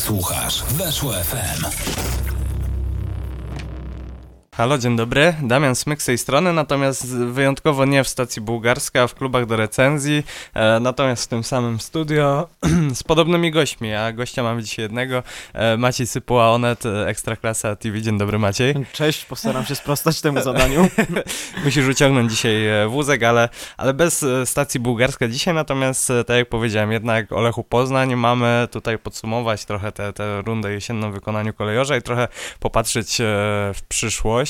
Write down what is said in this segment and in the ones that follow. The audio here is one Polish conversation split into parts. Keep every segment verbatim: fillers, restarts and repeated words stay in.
Słuchasz Weszło F M. Halo, dzień dobry, Damian Smyk z tej strony, natomiast wyjątkowo nie w stacji bułgarskiej, a w klubach do recenzji, e, natomiast w tym samym studio z podobnymi gośćmi, a gościa mamy dzisiaj jednego, e, Maciej Sypuła, Onet, Ekstraklasa T V. Dzień dobry, Maciej. Cześć, postaram się sprostać temu zadaniu. Musisz uciągnąć dzisiaj wózek, ale, ale bez stacji bułgarskiej dzisiaj, natomiast tak jak powiedziałem, jednak o Lechu Poznań mamy tutaj podsumować trochę tę te, te rundę jesienną w wykonaniu kolejorza i trochę popatrzeć w przyszłość.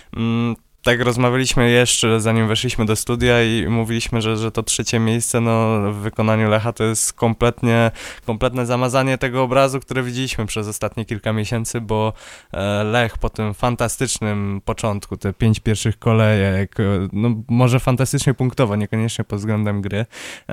Tak rozmawialiśmy jeszcze, zanim weszliśmy do studia i mówiliśmy, że, że to trzecie miejsce no, w wykonaniu Lecha to jest kompletnie, kompletne zamazanie tego obrazu, który widzieliśmy przez ostatnie kilka miesięcy, bo Lech po tym fantastycznym początku, te pięć pierwszych kolejek, no może fantastycznie punktowo, niekoniecznie pod względem gry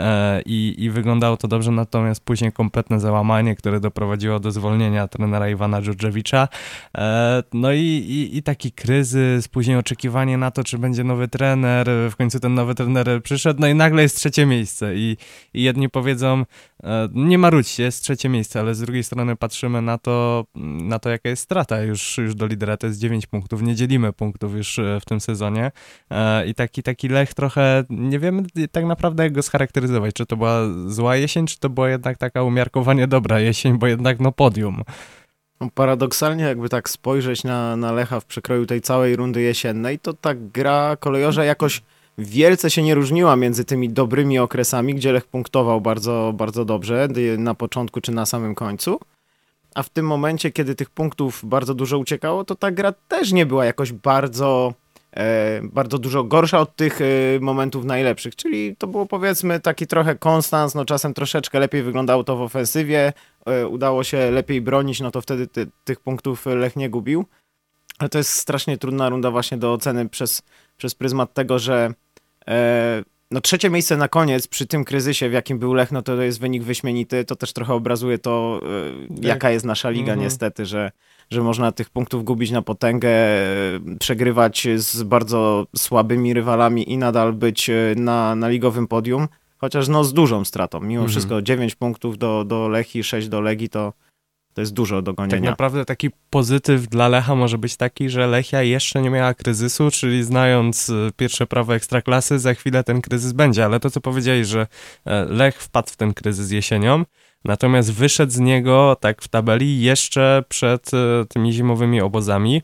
i, i wyglądało to dobrze, natomiast później kompletne załamanie, które doprowadziło do zwolnienia trenera Iwana Dżurdżewicza, no i, i, i taki kryzys, później oczekiwanie na to, czy będzie nowy trener, w końcu ten nowy trener przyszedł, no i nagle jest trzecie miejsce i, i jedni powiedzą, nie marudźcie, jest trzecie miejsce, ale z drugiej strony patrzymy na to, na to jaka jest strata już, już do lidera, to jest dziewięć punktów, nie dzielimy punktów już w tym sezonie i taki, taki Lech trochę, nie wiemy tak naprawdę jak go scharakteryzować, czy to była zła jesień, czy to była jednak taka umiarkowanie dobra jesień, bo jednak no podium. Paradoksalnie, jakby tak spojrzeć na, na Lecha w przekroju tej całej rundy jesiennej, to ta gra kolejorza jakoś wielce się nie różniła między tymi dobrymi okresami, gdzie Lech punktował bardzo, bardzo dobrze na początku czy na samym końcu, a w tym momencie, kiedy tych punktów bardzo dużo uciekało, to ta gra też nie była jakoś bardzo, e, bardzo dużo gorsza od tych e, momentów najlepszych, czyli to było powiedzmy taki trochę konstans, no czasem troszeczkę lepiej wyglądało to w ofensywie, udało się lepiej bronić, no to wtedy ty, tych punktów Lech nie gubił. Ale to jest strasznie trudna runda właśnie do oceny przez, przez pryzmat tego, że e, no trzecie miejsce na koniec przy tym kryzysie, w jakim był Lech, no to jest wynik wyśmienity. To też trochę obrazuje to, e, jaka jest nasza liga mhm. niestety, że, że można tych punktów gubić na potęgę, e, przegrywać z bardzo słabymi rywalami i nadal być na, na ligowym podium. Chociaż no z dużą stratą. Mimo mhm. wszystko dziewięć punktów do, do Lechii, sześć do Legii to, to jest dużo do gonienia. Tak naprawdę taki pozytyw dla Lecha może być taki, że Lechia jeszcze nie miała kryzysu, czyli znając pierwsze prawo Ekstraklasy, za chwilę ten kryzys będzie. Ale to, co powiedziałeś, że Lech wpadł w ten kryzys jesienią, natomiast wyszedł z niego tak w tabeli jeszcze przed tymi zimowymi obozami.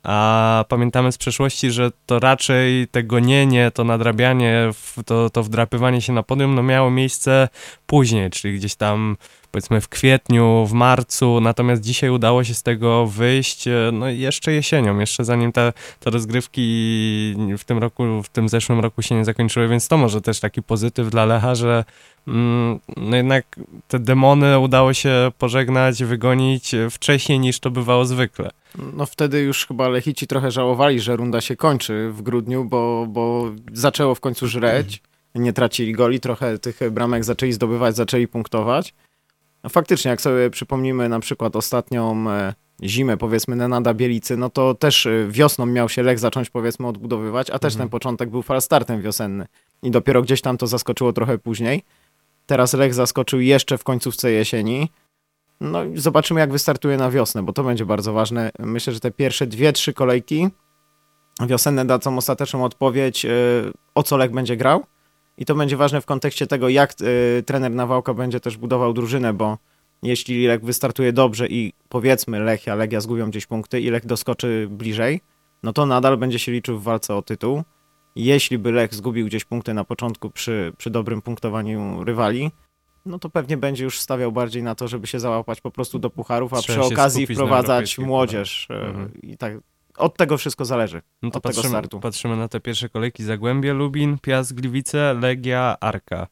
A pamiętamy z przeszłości, że to raczej te gonienie, to nadrabianie, to, to wdrapywanie się na podium no miało miejsce później, czyli gdzieś tam powiedzmy w kwietniu, w marcu, natomiast dzisiaj udało się z tego wyjść no jeszcze jesienią, jeszcze zanim te, te rozgrywki w tym roku, w tym zeszłym roku się nie zakończyły, więc to może też taki pozytyw dla Lecha, że mm, no jednak te demony udało się pożegnać, wygonić wcześniej niż to bywało zwykle. No wtedy już chyba Lechici trochę żałowali, że runda się kończy w grudniu, bo, bo zaczęło w końcu żreć, nie tracili goli, trochę tych bramek zaczęli zdobywać, zaczęli punktować. No faktycznie, jak sobie przypomnimy na przykład ostatnią zimę, powiedzmy Nenada Bielicy, no to też wiosną miał się Lech zacząć powiedzmy odbudowywać, a też mhm. ten początek był falstartem wiosenny i dopiero gdzieś tam to zaskoczyło trochę później. Teraz Lech zaskoczył jeszcze w końcówce jesieni. No i zobaczymy, jak wystartuje na wiosnę, bo to będzie bardzo ważne. Myślę, że te pierwsze dwie, trzy kolejki wiosenne dadzą ostateczną odpowiedź, o co Lech będzie grał. I to będzie ważne w kontekście tego, jak y, trener Nawałka będzie też budował drużynę, bo jeśli Lech wystartuje dobrze i powiedzmy Lechia, Legia zgubią gdzieś punkty i Lech doskoczy bliżej, no to nadal będzie się liczył w walce o tytuł. Jeśli by Lech zgubił gdzieś punkty na początku przy, przy dobrym punktowaniu rywali, no to pewnie będzie już stawiał bardziej na to, żeby się załapać po prostu do pucharów, a Trzeba przy okazji wprowadzać młodzież mhm. i tak. Od tego wszystko zależy, no to od patrzymy, tego startu. Patrzymy na te pierwsze kolejki. Zagłębie Lubin, Piast Gliwice, Legia, Arka.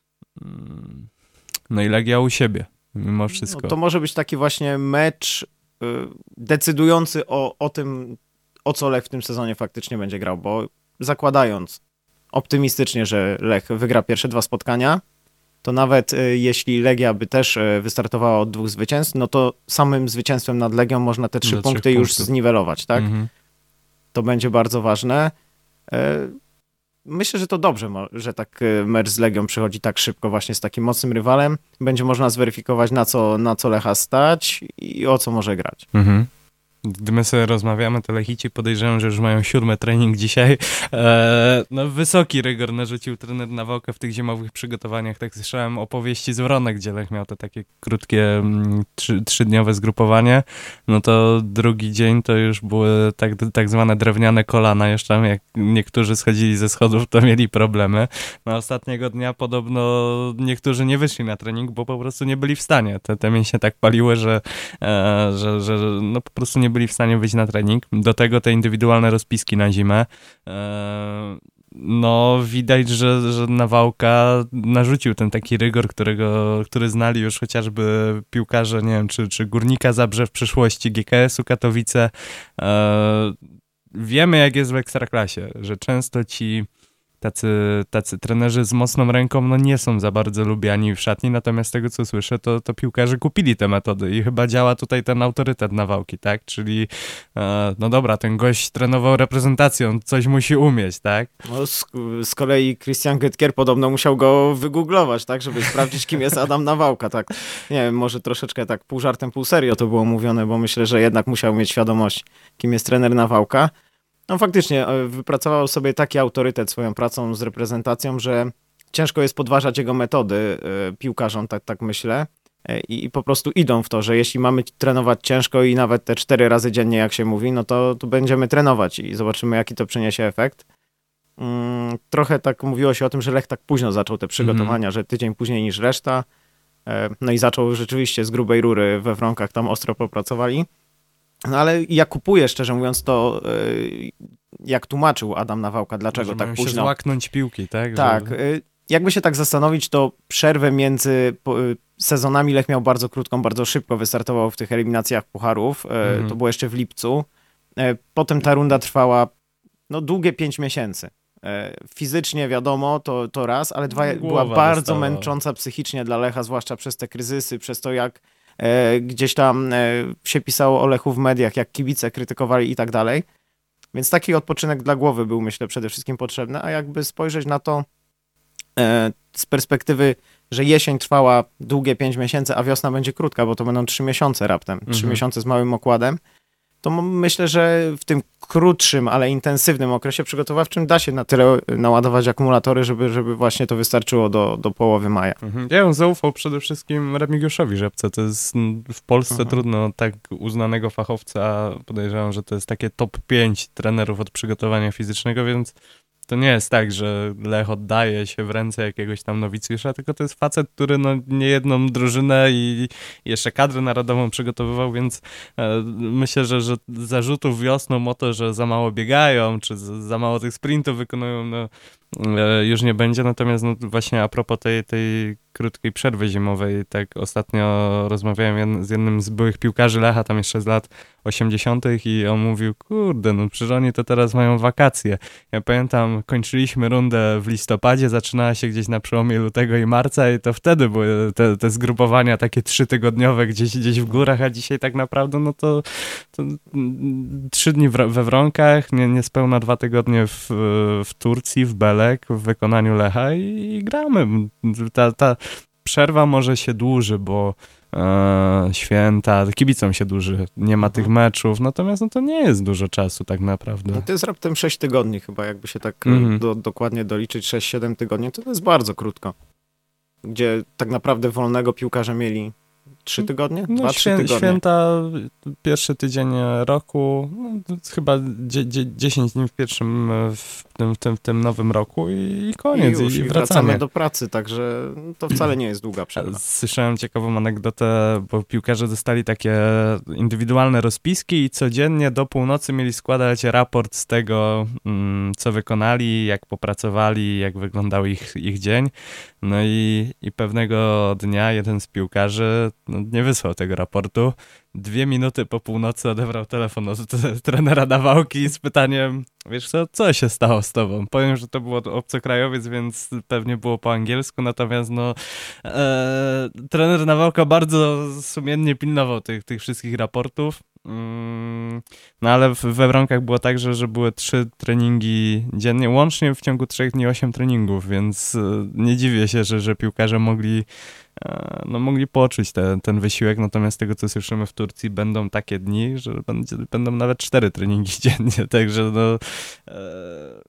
No i Legia u siebie, mimo wszystko. No to może być taki właśnie mecz y, decydujący o, o tym, o co Lech w tym sezonie faktycznie będzie grał, bo zakładając optymistycznie, że Lech wygra pierwsze dwa spotkania, to nawet y, jeśli Legia by też y, wystartowała od dwóch zwycięstw, no to samym zwycięstwem nad Legią można te trzy Do punkty już punktów. zniwelować, tak? Mhm. To będzie bardzo ważne. Y, myślę, że to dobrze, że tak mecz z Legią przychodzi tak szybko właśnie z takim mocnym rywalem. Będzie można zweryfikować, na co, na co Lecha stać i o co może grać. Mhm. Gdy my sobie rozmawiamy, to Lechici podejrzewam, że już mają siódmy trening dzisiaj. Eee, no wysoki rygor narzucił trener Nawałka w tych zimowych przygotowaniach. Tak słyszałem opowieści z Wronek, gdzie Lech miał to takie krótkie mm, trzy, trzydniowe zgrupowanie. No to drugi dzień to już były tak, tak zwane drewniane kolana. Jeszcze jak niektórzy schodzili ze schodów, to mieli problemy. No ostatniego dnia podobno niektórzy nie wyszli na trening, bo po prostu nie byli w stanie. Te, te mięśnie tak paliły, że, e, że, że no po prostu nie byli w stanie wyjść na trening. Do tego te indywidualne rozpiski na zimę. No widać, że, że Nawałka narzucił ten taki rygor, którego, który znali już chociażby piłkarze, nie wiem, czy, czy Górnika Zabrze w przyszłości, G K S-u Katowice. Wiemy, jak jest w Ekstraklasie, że często ci Tacy, tacy trenerzy z mocną ręką no nie są za bardzo lubiani w szatni, natomiast z tego co słyszę, to, to piłkarze kupili te metody i chyba działa tutaj ten autorytet Nawałki, tak? Czyli e, no dobra, ten gość trenował reprezentacją, coś musi umieć, tak? No, z, z kolei Christian Goetker podobno musiał go wygooglować, tak? Żeby sprawdzić, kim jest Adam Nawałka, tak? Nie wiem, może troszeczkę tak pół żartem, pół serio to było mówione, bo myślę, że jednak musiał mieć świadomość, kim jest trener Nawałka. No faktycznie wypracował sobie taki autorytet swoją pracą z reprezentacją, że ciężko jest podważać jego metody y, piłkarzom, tak, tak myślę. I, I po prostu idą w to, że jeśli mamy trenować ciężko i nawet te cztery razy dziennie, jak się mówi, no to, to będziemy trenować i zobaczymy, jaki to przyniesie efekt. Mm, trochę tak mówiło się o tym, że Lech tak późno zaczął te przygotowania, mm-hmm. że tydzień później niż reszta. No i zaczął rzeczywiście z grubej rury we Wronkach, tam ostro popracowali. No ale ja kupuję, szczerze mówiąc, to jak tłumaczył Adam Nawałka, dlaczego że tak mają późno. się złaknąć piłki, tak? Tak. Że... Jakby się tak zastanowić, to przerwę między sezonami Lech miał bardzo krótką, bardzo szybko wystartował w tych eliminacjach pucharów. Mhm. To było jeszcze w lipcu. Potem ta runda trwała no długie pięć miesięcy. Fizycznie wiadomo, to, to raz, ale dwa, była bardzo dostała. męcząca psychicznie dla Lecha, zwłaszcza przez te kryzysy, przez to jak e, gdzieś tam e, się pisało o Lechu w mediach, jak kibice krytykowali i tak dalej. Więc taki odpoczynek dla głowy był, myślę, przede wszystkim potrzebny, a jakby spojrzeć na to e, z perspektywy, że jesień trwała długie pięć miesięcy, a wiosna będzie krótka, bo to będą trzy miesiące raptem, trzy mhm. miesiące z małym okładem, to myślę, że w tym krótszym, ale intensywnym okresie przygotowawczym da się na tyle naładować akumulatory, żeby, żeby właśnie to wystarczyło do, do połowy maja. Mhm. Ja bym zaufał przede wszystkim Remigiuszowi Rzepce. To jest w Polsce mhm. trudno tak uznanego fachowca. Podejrzewam, że to jest takie top pięć trenerów od przygotowania fizycznego, więc to nie jest tak, że Lech oddaje się w ręce jakiegoś tam nowicjusza, tylko to jest facet, który no niejedną drużynę i jeszcze kadrę narodową przygotowywał, więc e, myślę, że, że zarzutów wiosną o to, że za mało biegają, czy za mało tych sprintów wykonują, no e, już nie będzie. Natomiast no, właśnie a propos tej, tej krótkiej przerwy zimowej, tak ostatnio rozmawiałem z jednym z byłych piłkarzy Lecha, tam jeszcze z lat osiemdziesiątych i on mówił, kurde, no przecież oni to teraz mają wakacje. Ja pamiętam, kończyliśmy rundę w listopadzie, zaczynała się gdzieś na przełomie lutego i marca i to wtedy były te, te zgrupowania takie trzytygodniowe gdzieś, gdzieś w górach, a dzisiaj tak naprawdę no to, to trzy dni w, we Wronkach, nie, niespełna dwa tygodnie w, w Turcji, w Belek, w wykonaniu Lecha i, i gramy. Ta, ta przerwa może się dłuży, bo e, święta, kibicom się dłuży, nie ma tych meczów, natomiast no to nie jest dużo czasu tak naprawdę. No to jest raptem sześć tygodni chyba, jakby się tak mm-hmm. do, dokładnie doliczyć, sześć siedem tygodni, to jest bardzo krótko. Gdzie tak naprawdę wolnego piłkarze mieli trzy tygodnie? No, Dwa, trzy tygodnie. Święta, pierwszy tydzień roku, no, chyba dziesięć dni w pierwszym, w tym, w tym, w tym nowym roku i, i koniec. I, już, i, i wracamy. wracamy do pracy, także to wcale nie jest długa przerwa. Słyszałem ciekawą anegdotę, bo piłkarze dostali takie indywidualne rozpiski i codziennie do północy mieli składać raport z tego, co wykonali, jak popracowali, jak wyglądał ich, ich dzień. No i, i pewnego dnia jeden z piłkarzy no, nie wysłał tego raportu. Dwie minuty po północy odebrał telefon od trenera Nawałki z pytaniem, wiesz co, co się stało z tobą? Powiem, że to było obcokrajowiec, więc pewnie było po angielsku, natomiast no e, trener Nawałka bardzo sumiennie pilnował tych, tych wszystkich raportów. Mm, no ale w, we Wronkach było tak, że, że były trzy treningi dziennie, łącznie w ciągu trzech dni osiem treningów, więc y, nie dziwię się, że, że piłkarze mogli, y, no, mogli poczuć te, ten wysiłek, natomiast z tego, co słyszymy w Turcji, będą takie dni, że będzie, będą nawet cztery treningi dziennie, także no... Y,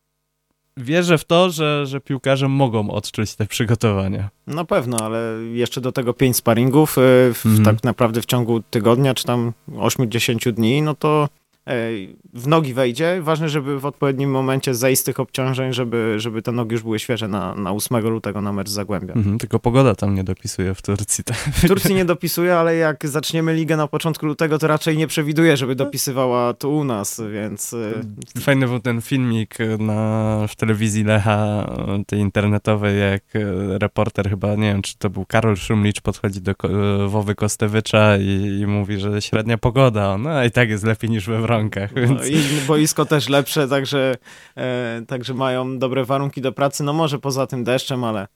Wierzę w to, że, że piłkarze mogą odczuć te przygotowania. Na pewno, ale jeszcze do tego pięć sparingów, w, Mhm. tak naprawdę w ciągu tygodnia, czy tam osiem do dziesięciu dni, no to ej, w nogi wejdzie. Ważne, żeby w odpowiednim momencie zejść z tych obciążeń, żeby, żeby te nogi już były świeże na, na ósmego lutego na mecz z Zagłębiem. Mhm, tylko pogoda tam nie dopisuje w Turcji. Tak? W Turcji nie dopisuje, ale jak zaczniemy ligę na początku lutego, to raczej nie przewiduję, żeby dopisywała tu u nas, więc... y, Fajny był ten filmik na, w telewizji Lecha, tej internetowej, jak reporter chyba, nie wiem, czy to był Karol Szumlicz, podchodzi do Ko- Wowy Kostewicza i, i mówi, że średnia pogoda, no i tak jest lepiej niż we Wronkach. Więc... No i boisko też lepsze, także, e, także mają dobre warunki do pracy. No może poza tym deszczem, ale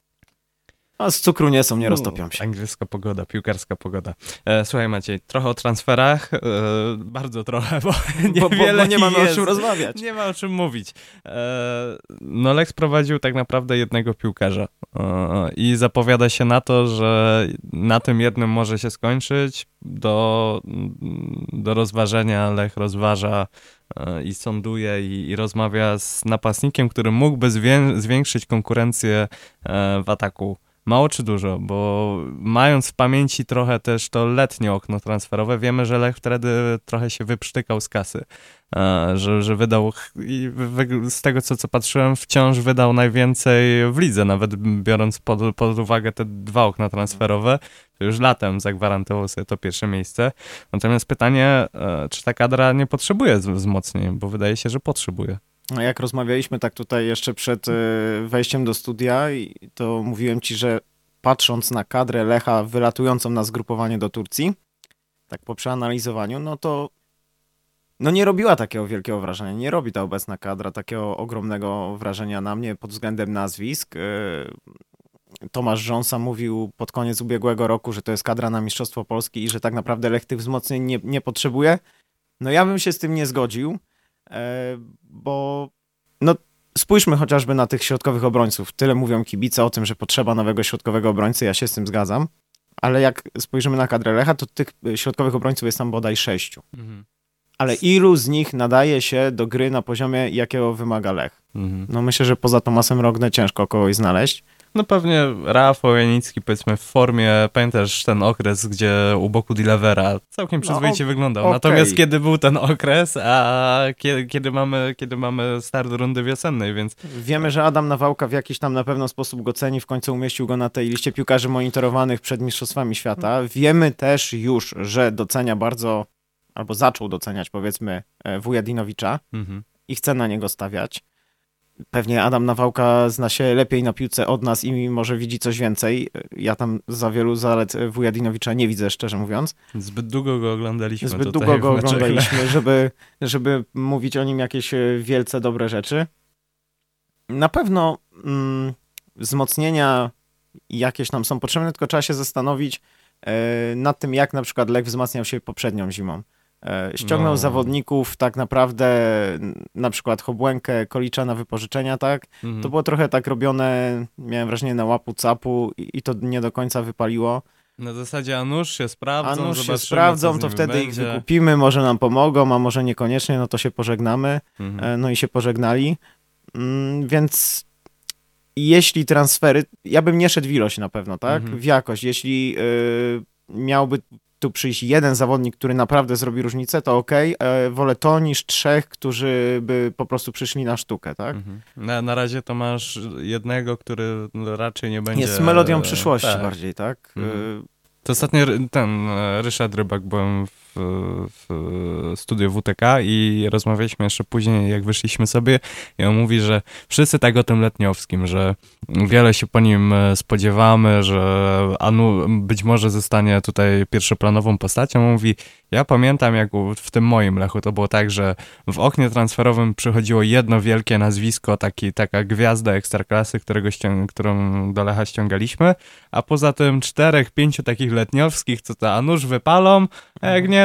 a z cukru nie są, nie roztopią się. Angielska pogoda, piłkarska pogoda. E, słuchaj Maciej, trochę o transferach, e, bardzo trochę, bo Bo, bo, niewiele bo nie mamy jest. o czym rozmawiać. Nie ma o czym mówić. E, no Lech sprowadził tak naprawdę jednego piłkarza e, i zapowiada się na to, że na tym jednym może się skończyć. Do, do rozważenia Lech rozważa e, i sąduje i, i rozmawia z napastnikiem, który mógłby zwię- zwiększyć konkurencję e, w ataku. Mało czy dużo, bo mając w pamięci trochę też to letnie okno transferowe, wiemy, że Lech wtedy trochę się wyprztykał z kasy, e, że, że wydał, i wy, z tego co, co patrzyłem, wciąż wydał najwięcej w lidze, nawet biorąc pod, pod uwagę te dwa okna transferowe, to już latem zagwarantował sobie to pierwsze miejsce. Natomiast pytanie, e, czy ta kadra nie potrzebuje wzmocnień, bo wydaje się, że potrzebuje. No jak rozmawialiśmy tak tutaj jeszcze przed y, wejściem do studia, i to mówiłem ci, że patrząc na kadrę Lecha wylatującą na zgrupowanie do Turcji, tak po przeanalizowaniu, no to no nie robiła takiego wielkiego wrażenia. Nie robi ta obecna kadra takiego ogromnego wrażenia na mnie pod względem nazwisk. Y, Tomasz Rząsa mówił pod koniec ubiegłego roku, że to jest kadra na Mistrzostwo Polski i że tak naprawdę Lech tych wzmocnień nie, nie potrzebuje. No ja bym się z tym nie zgodził. Bo no spójrzmy chociażby na tych środkowych obrońców. Tyle mówią kibice o tym, że potrzeba nowego środkowego obrońcy, ja się z tym zgadzam, ale jak spojrzymy na kadrę Lecha, to tych środkowych obrońców jest tam bodaj sześciu. Mhm. Ale ilu z nich nadaje się do gry na poziomie, jakiego wymaga Lech? Mhm. No myślę, że poza Tomasem Rogne ciężko kogoś znaleźć. No pewnie Rafał Janicki, powiedzmy, w formie, pamiętasz ten okres, gdzie u boku Dilawera całkiem przyzwoicie no, wyglądał. Okay. Natomiast kiedy był ten okres, a kiedy, kiedy, mamy, kiedy mamy start rundy wiosennej, więc... Wiemy, że Adam Nawałka w jakiś tam na pewno sposób go ceni, w końcu umieścił go na tej liście piłkarzy monitorowanych przed Mistrzostwami Świata. Wiemy też już, że docenia bardzo, albo zaczął doceniać, powiedzmy, Wujadinowicza mhm. i chce na niego stawiać. Pewnie Adam Nawałka zna się lepiej na piłce od nas i może widzi coś więcej. Ja tam za wielu zalet Wujadinowicza nie widzę, szczerze mówiąc. Zbyt długo go oglądaliśmy. Zbyt długo go oglądaliśmy, żeby, żeby mówić o nim jakieś wielce dobre rzeczy. Na pewno mm, wzmocnienia jakieś nam są potrzebne, tylko trzeba się zastanowić e, nad tym, jak na przykład Lech wzmacniał się poprzednią zimą. Ściągnął no. zawodników tak naprawdę, na przykład Hobłękę, Kolicza na wypożyczenia, tak? Mhm. To było trochę tak robione, miałem wrażenie, na łapu capu i, i to nie do końca wypaliło. Na zasadzie a nuż się sprawdzą, a nuż się sprawdzą, to wtedy będzie. Ich wykupimy, może nam pomogą, a może niekoniecznie, no to się pożegnamy. Mhm. No i się pożegnali. Mm, więc jeśli transfery, ja bym nie szedł w ilość na pewno, tak? Mhm. W jakość. Jeśli yy, miałby tu przyjść jeden zawodnik, który naprawdę zrobi różnicę, to okej, okay. Wolę to niż trzech, którzy by po prostu przyszli na sztukę, tak? Mhm. Na, na razie to masz jednego, który raczej nie będzie... Jest melodią przyszłości tak. bardziej, tak? Mhm. To ostatnio ten Ryszard Rybak, byłem w, w studiu W T K i rozmawialiśmy jeszcze później, jak wyszliśmy sobie i on mówi, że wszyscy tak o tym Letniowskim, że wiele się po nim spodziewamy, że Anu być może zostanie tutaj pierwszoplanową postacią. On mówi, ja pamiętam, jak w tym moim Lechu to było tak, że w oknie transferowym przychodziło jedno wielkie nazwisko, taki, taka gwiazda ekstraklasy, którego ścią- którą do Lecha ściągaliśmy, a poza tym czterech, pięciu takich Letniowskich, co to a nuż wypalą, a jak nie,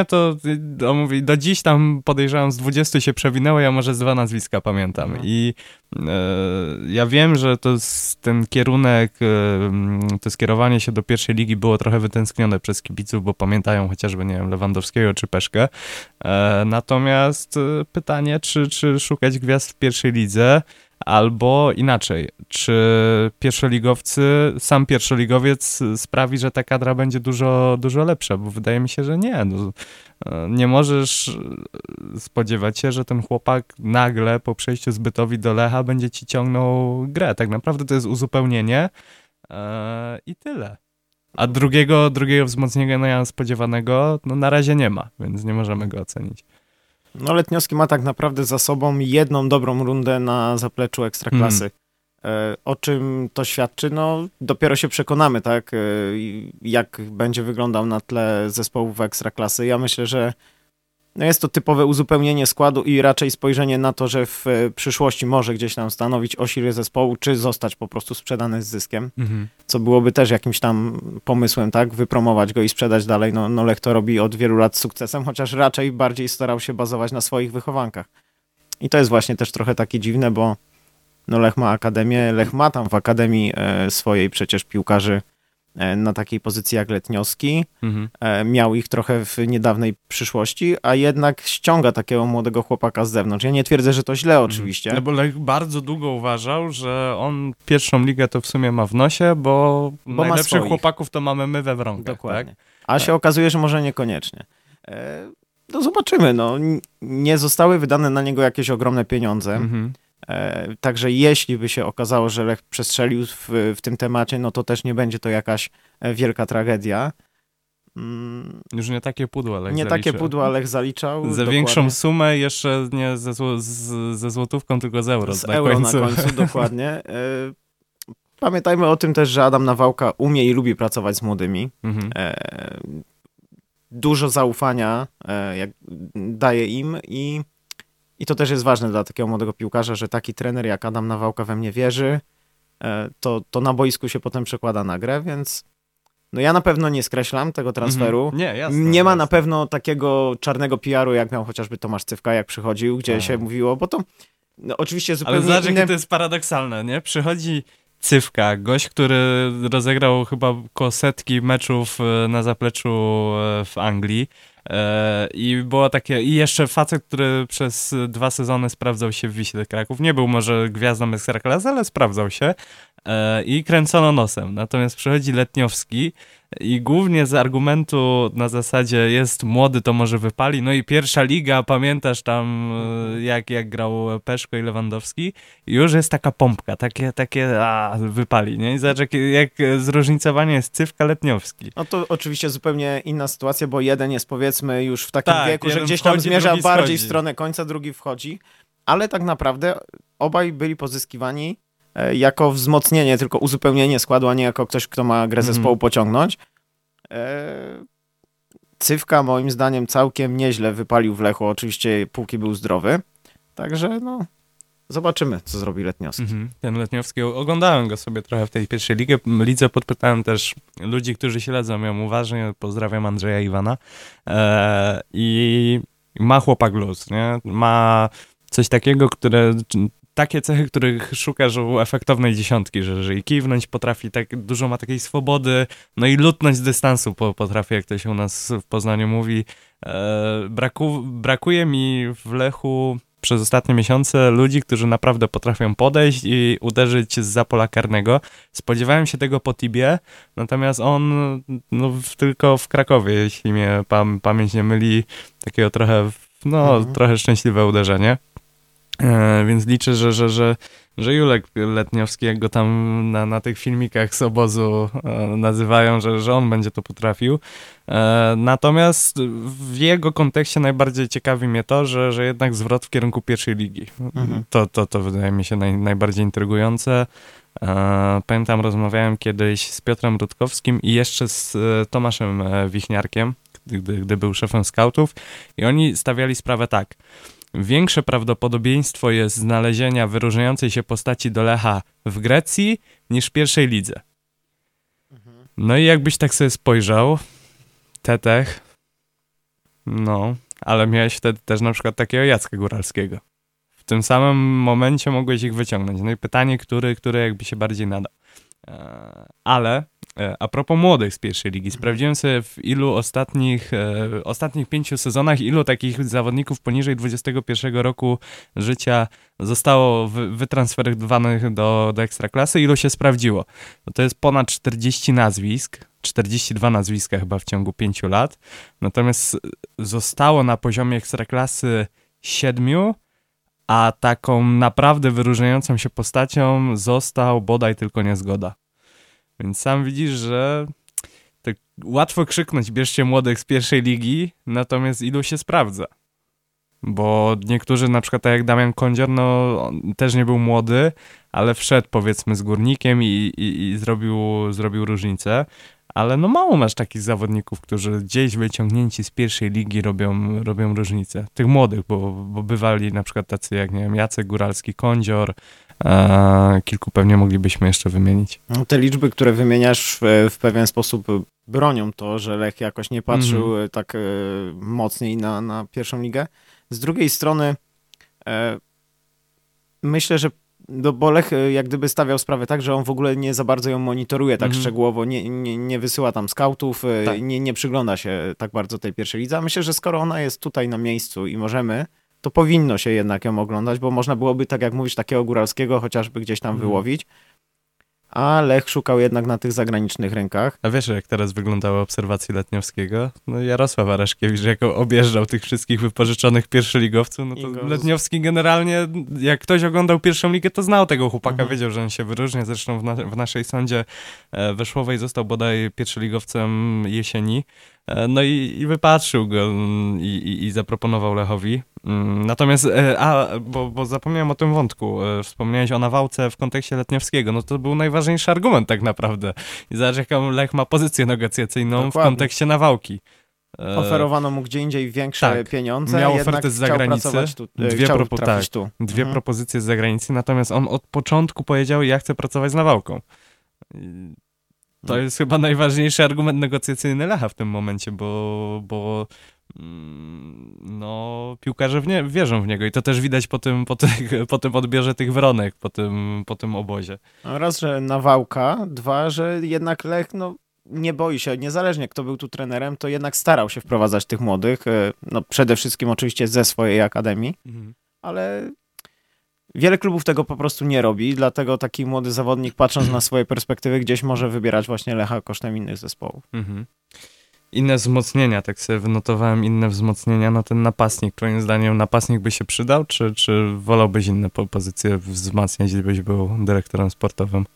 mnie to, on mówi, do dziś tam podejrzewam z dwudziestu się przewinęło, ja może z dwa nazwiska pamiętam. Mhm. I e, ja wiem, że to z, ten kierunek, e, to skierowanie się do pierwszej ligi było trochę wytęsknione przez kibiców, bo pamiętają chociażby, nie wiem, Lewandowskiego czy Peszkę. E, natomiast e, pytanie, czy, czy szukać gwiazd w pierwszej lidze, albo inaczej, czy pierwszoligowcy, sam pierwszoligowiec sprawi, że ta kadra będzie dużo, dużo lepsza, bo wydaje mi się, że nie. No, nie możesz spodziewać się, że ten chłopak nagle po przejściu z Bytowi do Lecha będzie ci ciągnął grę. Tak naprawdę to jest uzupełnienie yy, i tyle. A drugiego, drugiego wzmocnienia spodziewanego no na razie nie ma, więc nie możemy go ocenić. No Letniowski ma tak naprawdę za sobą jedną dobrą rundę na zapleczu Ekstraklasy. Hmm. O czym to świadczy? No dopiero się przekonamy, tak, jak będzie wyglądał na tle zespołów Ekstraklasy. Ja myślę, że no jest to typowe uzupełnienie składu i raczej spojrzenie na to, że w przyszłości może gdzieś tam stanowić oś zespołu, czy zostać po prostu sprzedany z zyskiem, mhm. co byłoby też jakimś tam pomysłem, tak, wypromować go i sprzedać dalej. No, no Lech to robi od wielu lat z sukcesem, chociaż raczej bardziej starał się bazować na swoich wychowankach. I to jest właśnie też trochę takie dziwne, bo no Lech ma akademię, Lech ma tam w akademii e, swojej przecież piłkarzy na takiej pozycji jak Letniowski. Mhm. Miał ich trochę w niedawnej przyszłości, a jednak ściąga takiego młodego chłopaka z zewnątrz. Ja nie twierdzę, że to źle oczywiście. No bo Lech bardzo długo uważał, że on pierwszą ligę to w sumie ma w nosie, bo, bo najlepszych chłopaków to mamy my we wronkach. Dokładnie. Tak? A się tak. okazuje, że może niekoniecznie. No zobaczymy. No. Nie zostały wydane na niego jakieś ogromne pieniądze. Mhm. Także jeśli by się okazało, że Lech przestrzelił w, w tym temacie, no to też nie będzie to jakaś wielka tragedia. Już nie takie pudła Lech Nie zaliczył. takie pudła Lech zaliczał. Za dokładnie. Większą sumę jeszcze nie ze, zł- z, ze złotówką, tylko z euro. Z na euro końcu. na końcu, dokładnie. Pamiętajmy o tym też, że Adam Nawałka umie i lubi pracować z młodymi. Mhm. Dużo zaufania jak daje im i I to też jest ważne dla takiego młodego piłkarza, że taki trener jak Adam Nawałka we mnie wierzy, to, to na boisku się potem przekłada na grę, więc no ja na pewno nie skreślam tego transferu. Mm-hmm. Nie, jasne, nie ma jasne. na pewno takiego czarnego P R u, jak miał chociażby Tomasz Cywka, jak przychodził, gdzie A. się mówiło, bo to no, oczywiście zupełnie Ale zobacz, inne... jakie to jest paradoksalne, nie? Przychodzi Cywka, gość, który rozegrał chyba koło setki meczów na zapleczu w Anglii. I było takie, i jeszcze facet, który przez dwa sezony sprawdzał się w Wiśle Kraków. Nie był może gwiazdą Ekstraklasy, ale sprawdzał się i kręcono nosem. Natomiast przychodzi Letniowski i głównie z argumentu na zasadzie jest młody, to może wypali. No i pierwsza liga, pamiętasz tam jak, jak grał Peszko i Lewandowski? I już jest taka pompka, takie, takie a, wypali, nie? I zobacz, jak, jak zróżnicowanie jest Cywka, Letniowski. No to oczywiście zupełnie inna sytuacja, bo jeden jest powiedzmy już w takim tak, wieku, że gdzieś tam wchodzi, zmierza bardziej w stronę końca, drugi wchodzi, ale tak naprawdę obaj byli pozyskiwani jako wzmocnienie, tylko uzupełnienie składu, a nie jako ktoś, kto ma grę zespołu mm. pociągnąć. Cywka moim zdaniem całkiem nieźle wypalił w Lechu, oczywiście póki był zdrowy, także no zobaczymy, co zrobi Letniowski. Mm-hmm. Ten Letniowski, oglądałem go sobie trochę w tej pierwszej lidze, lidze podpytałem też ludzi, którzy śledzą ją uważnie, pozdrawiam Andrzeja Iwana eee, i ma chłopak luz, nie? Ma coś takiego, które... Takie cechy, których szukasz u efektownej dziesiątki, że, że i kiwnąć potrafi, tak dużo ma takiej swobody, no i lutność z dystansu po, potrafi, jak to się u nas w Poznaniu mówi. E, braku, brakuje mi w Lechu przez ostatnie miesiące ludzi, którzy naprawdę potrafią podejść i uderzyć zza pola karnego. Spodziewałem się tego po Tibie, natomiast on no, w, tylko w Krakowie, jeśli mnie pam, pamięć nie myli, takiego trochę, no, mhm. trochę szczęśliwe uderzenie. E, więc liczę, że, że, że, że Julek Letniowski, jak go tam na, na tych filmikach z obozu e, nazywają, że, że on będzie to potrafił. E, natomiast w jego kontekście najbardziej ciekawi mnie to, że, że jednak zwrot w kierunku pierwszej ligi. Mhm. To, to, to wydaje mi się naj, najbardziej intrygujące. E, pamiętam, rozmawiałem kiedyś z Piotrem Rutkowskim i jeszcze z e, Tomaszem Wichniarkiem, gdy, gdy był szefem skautów, i oni stawiali sprawę tak. Większe prawdopodobieństwo jest znalezienia wyróżniającej się postaci do Lecha w Grecji niż w pierwszej lidze. No i jakbyś tak sobie spojrzał, Tetech, No, ale miałeś wtedy też na przykład takiego Jacka Góralskiego. W tym samym momencie mogłeś ich wyciągnąć. No i pytanie, który, który jakby się bardziej nadał. E, ale e, a propos młodych z pierwszej ligi, sprawdziłem sobie w ilu ostatnich, e, ostatnich pięciu sezonach, ilu takich zawodników poniżej dwudziestego pierwszego roku życia zostało wy, wytransferowanych do, do Ekstraklasy, ilu się sprawdziło. No to jest ponad czterdzieści nazwisk, czterdzieści dwa nazwiska chyba w ciągu pięciu lat, natomiast zostało na poziomie Ekstraklasy siedmiu, a taką naprawdę wyróżniającą się postacią został bodaj tylko Niezgoda. Więc sam widzisz, że tak łatwo krzyknąć, bierzcie młodych z pierwszej ligi, natomiast ilu się sprawdza. Bo niektórzy, na przykład tak jak Damian Kądzior, no on też nie był młody, ale wszedł powiedzmy z Górnikiem i, i, i zrobił, zrobił różnicę. Ale no mało masz takich zawodników, którzy gdzieś wyciągnięci z pierwszej ligi robią, robią różnicę. Tych młodych, bo, bo bywali na przykład tacy jak, nie wiem, Jacek Góralski, Kądzior, e, kilku pewnie moglibyśmy jeszcze wymienić. No, te liczby, które wymieniasz w, w pewien sposób bronią to, że Lech jakoś nie patrzył mm. tak e, mocniej na, na pierwszą ligę. Z drugiej strony e, myślę, że No bo Lech jak gdyby stawiał sprawę tak, że on w ogóle nie za bardzo ją monitoruje tak mm. szczegółowo, nie, nie, nie wysyła tam skautów, tak. nie, nie przygląda się tak bardzo tej pierwszej lidze. A myślę, że skoro ona jest tutaj na miejscu i możemy, to powinno się jednak ją oglądać, bo można byłoby, tak jak mówisz, takiego Góralskiego chociażby gdzieś tam mm. wyłowić. A Lech szukał jednak na tych zagranicznych rynkach. A wiesz, jak teraz wyglądały obserwacje Letniowskiego? No Jarosław Areszkiewicz, jak objeżdżał tych wszystkich wypożyczonych pierwszoligowców, no to go... Letniowski generalnie, jak ktoś oglądał pierwszą ligę, to znał tego chłopaka, mhm. wiedział, że on się wyróżnia. Zresztą w, na, w naszej sądzie e, Weszłowej został bodaj pierwszoligowcem jesieni. E, no i, i wypatrzył go i, i, i zaproponował Lechowi. Natomiast, a, bo, bo zapomniałem o tym wątku, wspomniałeś o Nawałce w kontekście Letniowskiego, no to był najważniejszy argument tak naprawdę. I zobacz, jaką Lech ma pozycję negocjacyjną Dokładnie. w kontekście Nawałki. Oferowano mu gdzie indziej większe tak, pieniądze, miał oferty z zagranicy, tu, dwie, propo, tak, tu. dwie mhm. propozycje z zagranicy, natomiast on od początku powiedział, ja chcę pracować z Nawałką. To jest chyba najważniejszy argument negocjacyjny Lecha w tym momencie, bo, bo no, piłkarze w nie, wierzą w niego i to też widać po tym, po, tych, po tym odbiorze tych wronek, po tym, po tym obozie. Raz, że Nawałka, dwa, że jednak Lech no, nie boi się, niezależnie kto był tu trenerem, to jednak starał się wprowadzać tych młodych, no przede wszystkim oczywiście ze swojej akademii, mhm. ale wiele klubów tego po prostu nie robi, dlatego taki młody zawodnik, patrząc na swoje perspektywy, gdzieś może wybierać właśnie Lecha kosztem innych zespołów. Mhm. Inne wzmocnienia, tak sobie wynotowałem inne wzmocnienia, no ten napastnik, twoim zdaniem napastnik by się przydał, czy, czy wolałbyś inne pozycje wzmacniać, gdybyś był dyrektorem sportowym?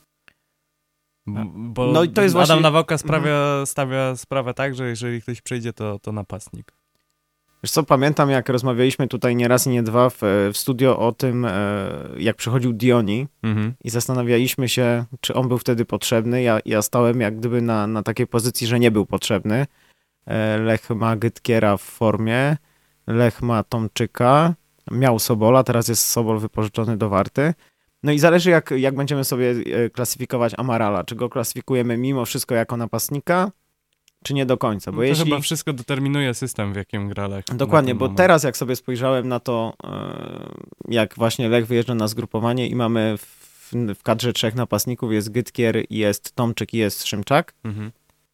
Bo no i to jest Adam właśnie... Nawałka sprawia, stawia sprawę tak, że jeżeli ktoś przyjdzie, to, to napastnik. Wiesz co, pamiętam jak rozmawialiśmy tutaj nie raz i nie dwa w, w studio o tym, jak przychodził Dioni mhm. i zastanawialiśmy się, czy on był wtedy potrzebny. Ja, ja stałem jak gdyby na, na takiej pozycji, że nie był potrzebny. Lech ma Gytkiera w formie, Lech ma Tomczyka, miał Sobola, teraz jest Sobol wypożyczony do Warty. No i zależy jak, jak będziemy sobie klasyfikować Amarala. Czy go klasyfikujemy mimo wszystko jako napastnika, czy nie do końca? Bo no to jeśli... chyba wszystko determinuje system, w jakim gra Lech. Dokładnie, bo moment. Teraz jak sobie spojrzałem na to, jak właśnie Lech wyjeżdża na zgrupowanie i mamy w, w kadrze trzech napastników, jest Gytkier, jest Tomczyk i jest Szymczak, mhm.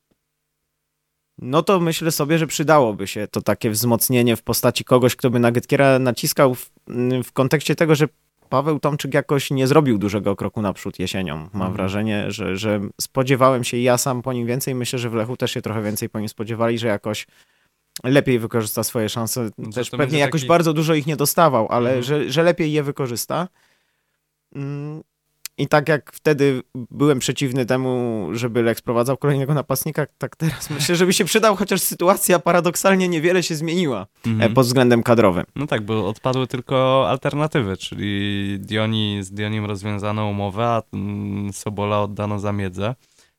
no to myślę sobie, że przydałoby się to takie wzmocnienie w postaci kogoś, kto by na Gytkiera naciskał w, w kontekście tego, że Paweł Tomczyk jakoś nie zrobił dużego kroku naprzód jesienią. Mam mhm. wrażenie, że, że spodziewałem się, ja sam po nim więcej, myślę, że w Lechu też się trochę więcej po nim spodziewali, że jakoś lepiej wykorzysta swoje szanse. No też pewnie jakoś taki... bardzo dużo ich nie dostawał, ale mhm. że, że lepiej je wykorzysta. Mm. I tak jak wtedy byłem przeciwny temu, żeby Lech sprowadzał kolejnego napastnika, tak teraz myślę, żeby się przydał, chociaż sytuacja paradoksalnie niewiele się zmieniła mm-hmm. pod względem kadrowym. No tak, bo odpadły tylko alternatywy, czyli Dioni, z Dionim rozwiązano umowę, a Sobola oddano za miedzę.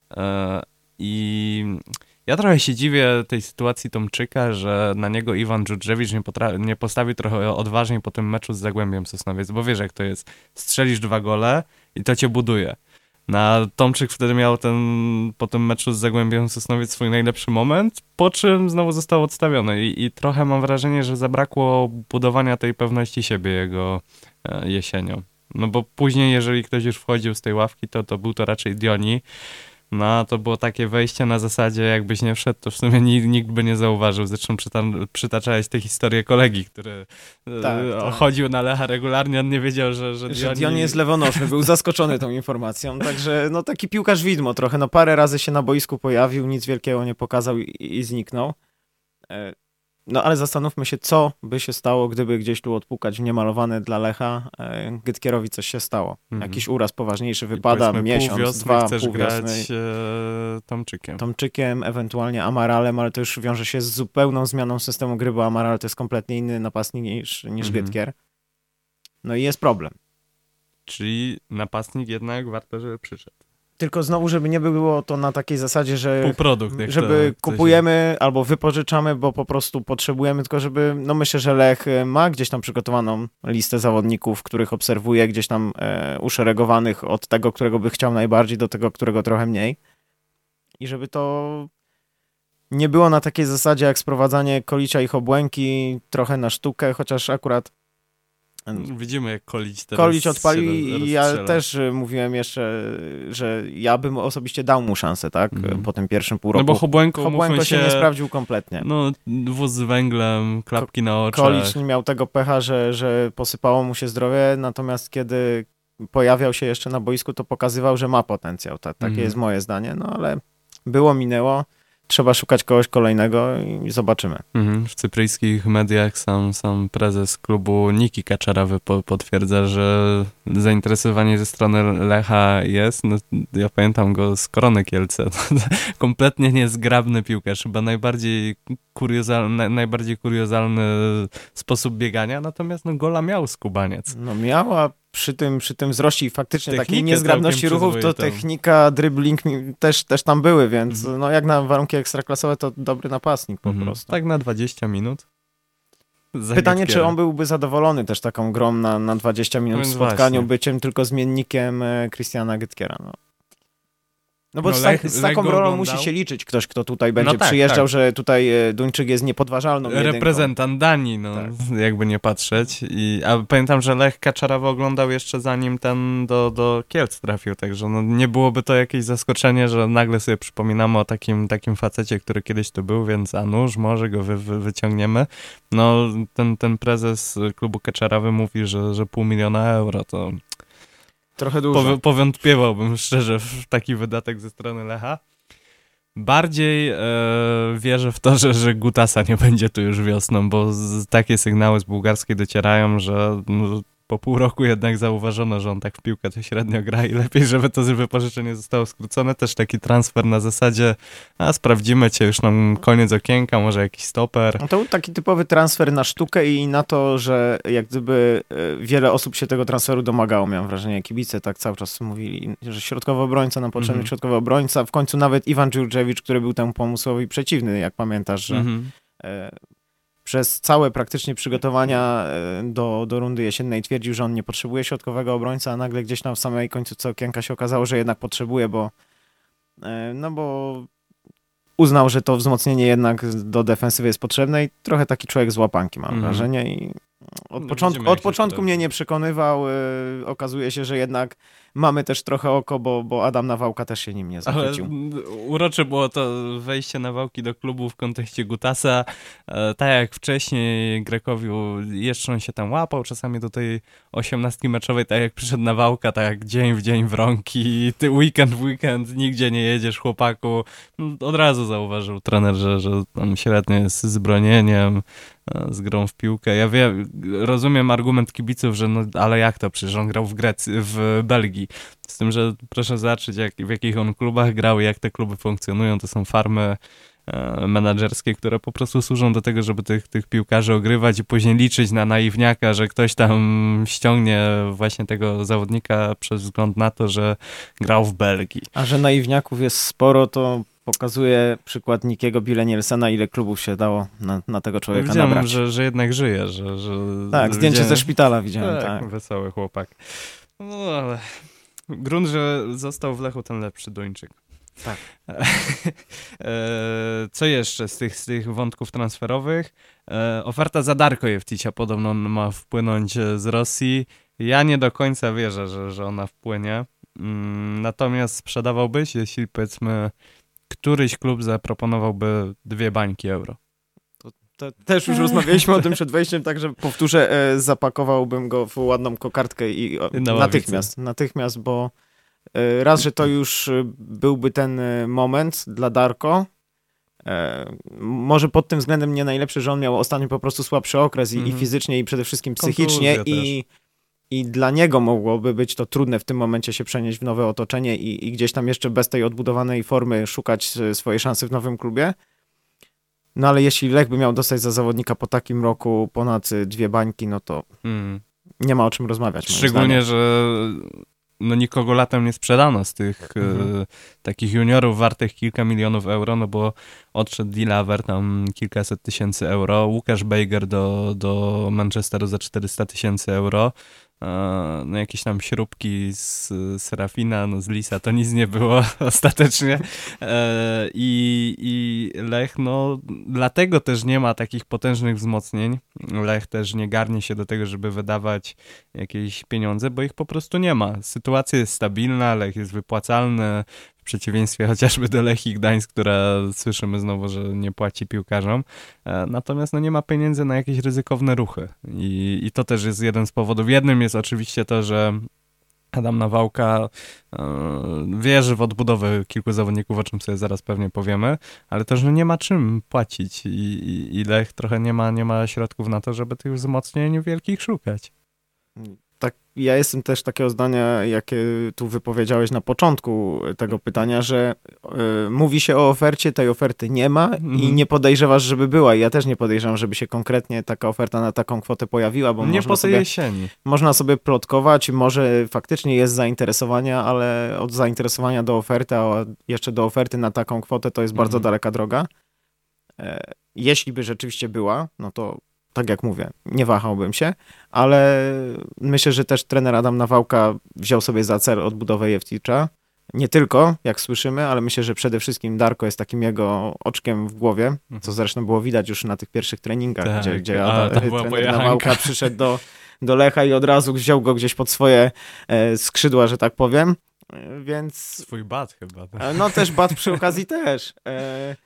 I ja trochę się dziwię tej sytuacji Tomczyka, że na niego Iwan Dżurdżewicz nie, potra- nie postawił trochę odważniej po tym meczu z Zagłębiem Sosnowiec, bo wiesz jak to jest, strzelisz dwa gole i to cię buduje. Na Tomczyk wtedy miał ten, po tym meczu z Zagłębiem Sosnowiec swój najlepszy moment, po czym znowu został odstawiony i, i trochę mam wrażenie, że zabrakło budowania tej pewności siebie jego e, jesienią. No bo później, jeżeli ktoś już wchodził z tej ławki, to, to był to raczej Dioni. No, to było takie wejście na zasadzie, jakbyś nie wszedł, to w sumie nikt, nikt by nie zauważył. Zresztą przyta- przytaczałeś tę historię kolegi, który tak, e, tak. chodził na Lecha regularnie, on nie wiedział, że, że, Że Dioni... Dioni jest lewonożny, był zaskoczony tą informacją, także no taki piłkarz widmo trochę, no parę razy się na boisku pojawił, nic wielkiego nie pokazał i, i zniknął. E, No ale zastanówmy się, co by się stało, gdyby gdzieś tu odpukać w niemalowane dla Lecha e, Gytkierowi coś się stało. Mhm. Jakiś uraz poważniejszy I wypada, powiedzmy, miesiąc, pół wiosny dwa, chcesz pół grać wiosny. e, Tomczykiem. Tomczykiem, ewentualnie Amaralem, ale to już wiąże się z zupełną zmianą systemu gry, bo Amaral to jest kompletnie inny napastnik niż, niż Mhm. Gytkier. No i jest problem. Czyli napastnik jednak warto, żeby przyszedł. Tylko znowu, żeby nie było to na takiej zasadzie, że Półprodukt. jak żeby to, kupujemy albo wypożyczamy, bo po prostu potrzebujemy, tylko żeby, no myślę, że Lech ma gdzieś tam przygotowaną listę zawodników, których obserwuje, gdzieś tam e, uszeregowanych od tego, którego by chciał najbardziej, do tego, którego trochę mniej. I żeby to nie było na takiej zasadzie jak sprowadzanie Kolicia i Obłęki, trochę na sztukę, chociaż akurat Widzimy, jak Kolić teraz Kolić odpalił się i ja rozstrzela. też y, mówiłem jeszcze, że ja bym osobiście dał mu szansę, tak? Mhm. Po tym pierwszym pół roku. No bo Hobłęko, Hobłęko umówmy się nie sprawdził kompletnie. No, wóz z węglem, klapki na oczach. Kolić nie miał tego pecha, że, że posypało mu się zdrowie, natomiast kiedy pojawiał się jeszcze na boisku, to pokazywał, że ma potencjał. Ta, takie Mhm. jest moje zdanie, no ale było, minęło. Trzeba szukać kogoś kolejnego i zobaczymy. Mhm. W cypryjskich mediach sam, sam prezes klubu Niki Kaczarawy po, potwierdza, że zainteresowanie ze strony Lecha jest. No, ja pamiętam go z Korony Kielce. Kompletnie niezgrabny piłkarz, chyba najbardziej kuriozalny, najbardziej kuriozalny sposób biegania, natomiast no, gola miał skubaniec. No miała przy tym, przy tym wzroście i faktycznie Technikę takiej niezgrabności całkiem ruchów, to przyzwoitą. technika, dribbling mi- też, też tam były, więc Mhm. no jak na warunki ekstraklasowe to dobry napastnik po Mhm. prostu. Tak na dwadzieścia minut. Za Pytanie, czy Gytkiera. on byłby zadowolony też taką grą na, na dwadzieścia minut No w więc spotkaniu, właśnie. byciem tylko zmiennikiem e, Christiana Gytkiera. No. No bo No z, Lech- tak, z Lech taką go rolą oglądał. musi się liczyć ktoś, kto tutaj będzie tak, przyjeżdżał, tak. że tutaj e, Duńczyk jest niepodważalną jedynką. Reprezentant Danii, no, Tak. jakby nie patrzeć. I, a pamiętam, że Lech Kaczarawa oglądał jeszcze zanim ten do, do Kielc trafił, także no, nie byłoby to jakieś zaskoczenie, że nagle sobie przypominamy o takim, takim facecie, który kiedyś tu był, więc a nuż, może go wy, wy, wyciągniemy. No, ten, ten prezes klubu Kaczarawy mówi, że, że pół miliona euro to Trochę dużo. powi- powątpiewałbym szczerze w taki wydatek ze strony Lecha. Bardziej e, wierzę w to, że, że Gutasa nie będzie tu już wiosną, bo z, takie sygnały z bułgarskiej docierają, że no, po pół roku jednak zauważono, że on tak w piłkę to średnio gra i lepiej, żeby to wypożyczenie zostało skrócone. Też taki transfer na zasadzie, a sprawdzimy cię, już nam koniec okienka, może jakiś stoper. No to był taki typowy transfer na sztukę i na to, że jak gdyby e, wiele osób się tego transferu domagało, miałem wrażenie, kibice tak cały czas mówili, że środkowy obrońca na potrzebny Mhm. środkowy obrońca, w końcu nawet Iwan Dżurdżewicz, który był temu pomysłowi przeciwny, jak pamiętasz, że Mhm. e, przez całe praktycznie przygotowania e, do, do rundy jesiennej twierdził, że on nie potrzebuje środkowego obrońca, a nagle gdzieś tam w samej końcówce okienka się okazało, że jednak potrzebuje, bo e, no bo uznał, że to wzmocnienie jednak do defensywy jest potrzebne i trochę taki człowiek z łapanki mam Mhm. wrażenie i od No, początku, widzimy, jak od się początku sprawdza. mnie nie przekonywał, e, okazuje się, że jednak mamy też trochę oko, bo, bo Adam Nawałka też się nim nie Ale zachwycił. urocze było to wejście Nawałki do klubu w kontekście Gutasa. E, tak jak wcześniej Grekowiu jeszcze on się tam łapał, czasami do tej osiemnastki meczowej, tak jak przyszedł Nawałka, tak jak dzień w dzień w rąki, ty weekend w weekend, nigdzie nie jedziesz, chłopaku. No, od razu zauważył trener, że, że tam średnio jest z bronieniem, e, z grą w piłkę. Ja wiem, rozumiem argument kibiców, że no ale jak to, przecież on grał w Grecji, w Belgii. Z tym, że proszę zobaczyć, jak, w jakich on klubach grał i jak te kluby funkcjonują. To są farmy e, menadżerskie, które po prostu służą do tego, żeby tych, tych piłkarzy ogrywać i później liczyć na naiwniaka, że ktoś tam ściągnie właśnie tego zawodnika przez wzgląd na to, że grał w Belgii. A że naiwniaków jest sporo, to pokazuje przykład Nikiego Bille-Nielsena, ile klubów się dało na, na tego człowieka Widziałem, nabrać. że, że jednak żyje, że... że Tak, zdjęcie widziałem- ze szpitala widziałem, tak, tak. wesoły chłopak. No ale Grunt, że został w Lechu ten lepszy Duńczyk. Tak. Co jeszcze z tych, z tych wątków transferowych? Oferta za Darko Jefticia podobno ma wpłynąć z Rosji. Ja nie do końca wierzę, że, że ona wpłynie. Natomiast sprzedawałbyś, jeśli powiedzmy któryś klub zaproponowałby dwie bańki euro? To, to też już rozmawialiśmy o tym przed wejściem, także powtórzę, e, zapakowałbym go w ładną kokardkę i o, natychmiast, natychmiast, bo e, raz, że to już byłby ten moment dla Darko. E, może pod tym względem nie najlepszy, że on miał ostatnio po prostu słabszy okres i, mm. i fizycznie, i przede wszystkim psychicznie i, i dla niego mogłoby być to trudne w tym momencie się przenieść w nowe otoczenie i, i gdzieś tam jeszcze bez tej odbudowanej formy szukać swojej szansy w nowym klubie. No ale jeśli Lech by miał dostać za zawodnika po takim roku ponad dwie bańki, no to mm. nie ma o czym rozmawiać. Szczególnie, że no nikogo latem nie sprzedano z tych mhm. e, takich juniorów wartych kilka milionów euro, no bo odszedł Dilaver tam kilkaset tysięcy euro, Łukasz Bejger do, do Manchesteru za czterysta tysięcy euro, e, no jakieś tam śrubki z Serafina, no z Lisa to nic nie było ostatecznie e, i, i Lech, no dlatego też nie ma takich potężnych wzmocnień, Lech też nie garnie się do tego, żeby wydawać jakieś pieniądze, bo ich po prostu nie ma. Sytuacja jest stabilna, Lech jest wypłacalny, w przeciwieństwie chociażby do Lechii Gdańsk, która słyszymy znowu, że nie płaci piłkarzom. Natomiast no, nie ma pieniędzy na jakieś ryzykowne ruchy. I, i to też jest jeden z powodów. Jednym jest oczywiście to, że Adam Nawałka yy, wierzy w odbudowę kilku zawodników, o czym sobie zaraz pewnie powiemy, ale też no, nie ma czym płacić i, i, i Lech trochę nie ma, nie ma środków na to, żeby tych wzmocnień wielkich szukać. Tak, ja jestem też takiego zdania, jakie tu wypowiedziałeś na początku tego pytania, że y, mówi się o ofercie, tej oferty nie ma mm. i nie podejrzewasz, żeby była. I ja też nie podejrzewam, żeby się konkretnie taka oferta na taką kwotę pojawiła, bo nie można po tej sobie, jesieni. Można sobie plotkować, może faktycznie jest zainteresowanie, ale od zainteresowania do oferty, a jeszcze do oferty na taką kwotę to jest mm. bardzo daleka droga. E, jeśli by rzeczywiście była, no to tak jak mówię, nie wahałbym się, ale myślę, że też trener Adam Nawałka wziął sobie za cel odbudowę Jefticza. Nie tylko, jak słyszymy, ale myślę, że przede wszystkim Darko jest takim jego oczkiem w głowie, co zresztą było widać już na tych pierwszych treningach, tak, gdzie, gdzie a, Adam, trener pojanka. Nawałka przyszedł do, do Lecha i od razu wziął go gdzieś pod swoje e, skrzydła, że tak powiem. E, więc... Swój bat chyba. Tak? E, no też bat przy okazji też. E,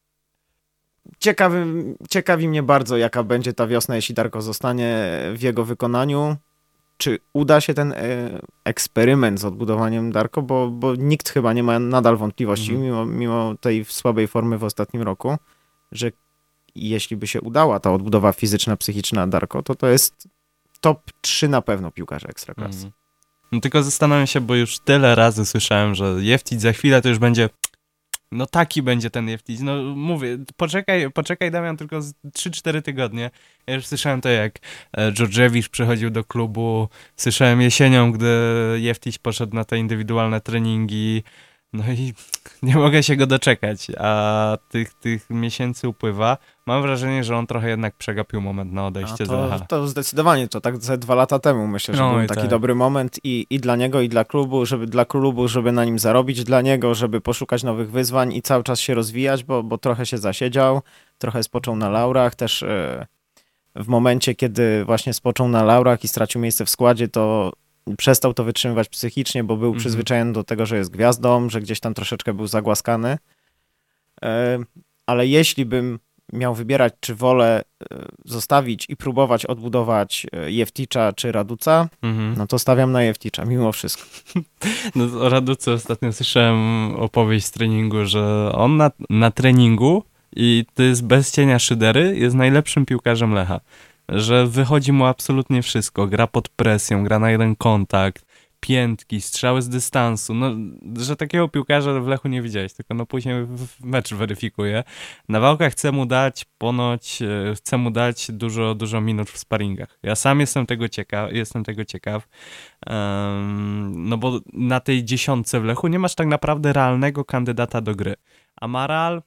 Ciekawy, ciekawi mnie bardzo, jaka będzie ta wiosna, jeśli Darko zostanie w jego wykonaniu. Czy uda się ten e, eksperyment z odbudowaniem Darko, bo, bo nikt chyba nie ma nadal wątpliwości, mm. mimo, mimo tej słabej formy w ostatnim roku, że jeśli by się udała ta odbudowa fizyczna, psychiczna Darko, to to jest top trzy na pewno piłkarza ekstraklasy. Mm. No tylko zastanawiam się, bo już tyle razy słyszałem, że Jeftic za chwilę to już będzie... No taki będzie ten Jeftic. No mówię, poczekaj, poczekaj Damian, tylko trzy cztery tygodnie. Ja już słyszałem to, jak Dżordżewicz przychodził do klubu, słyszałem jesienią, gdy Jeftic poszedł na te indywidualne treningi, no i nie mogę się go doczekać, a tych, tych miesięcy upływa. Mam wrażenie, że on trochę jednak przegapił moment na odejście a z to, Lecha. To zdecydowanie, to tak ze dwa lata temu myślę, że no był taki tak. dobry moment i, i dla niego, i dla klubu, żeby dla klubu, żeby na nim zarobić, dla niego, żeby poszukać nowych wyzwań i cały czas się rozwijać, bo, bo trochę się zasiedział, trochę spoczął na laurach, też yy, w momencie, kiedy właśnie spoczął na laurach i stracił miejsce w składzie, to przestał to wytrzymywać psychicznie, bo był mm-hmm. przyzwyczajony do tego, że jest gwiazdą, że gdzieś tam troszeczkę był zagłaskany. Yy, ale jeśli bym miał wybierać, czy wolę zostawić i próbować odbudować Jefticza czy Raduca, mm-hmm. no to stawiam na Jefticza, mimo wszystko. No o Raduce ostatnio słyszałem opowieść z treningu, że on na, na treningu, i to jest bez cienia szydery, jest najlepszym piłkarzem Lecha. Że wychodzi mu absolutnie wszystko. Gra pod presją, gra na jeden kontakt, piętki, strzały z dystansu. No, że takiego piłkarza w Lechu nie widziałeś, tylko no później mecz weryfikuje. Nawałka chce mu dać ponoć, chce mu dać dużo, dużo minut w sparingach. Ja sam jestem tego ciekaw, jestem tego ciekaw, um, no bo na tej dziesiątce w Lechu nie masz tak naprawdę realnego kandydata do gry. Amaral,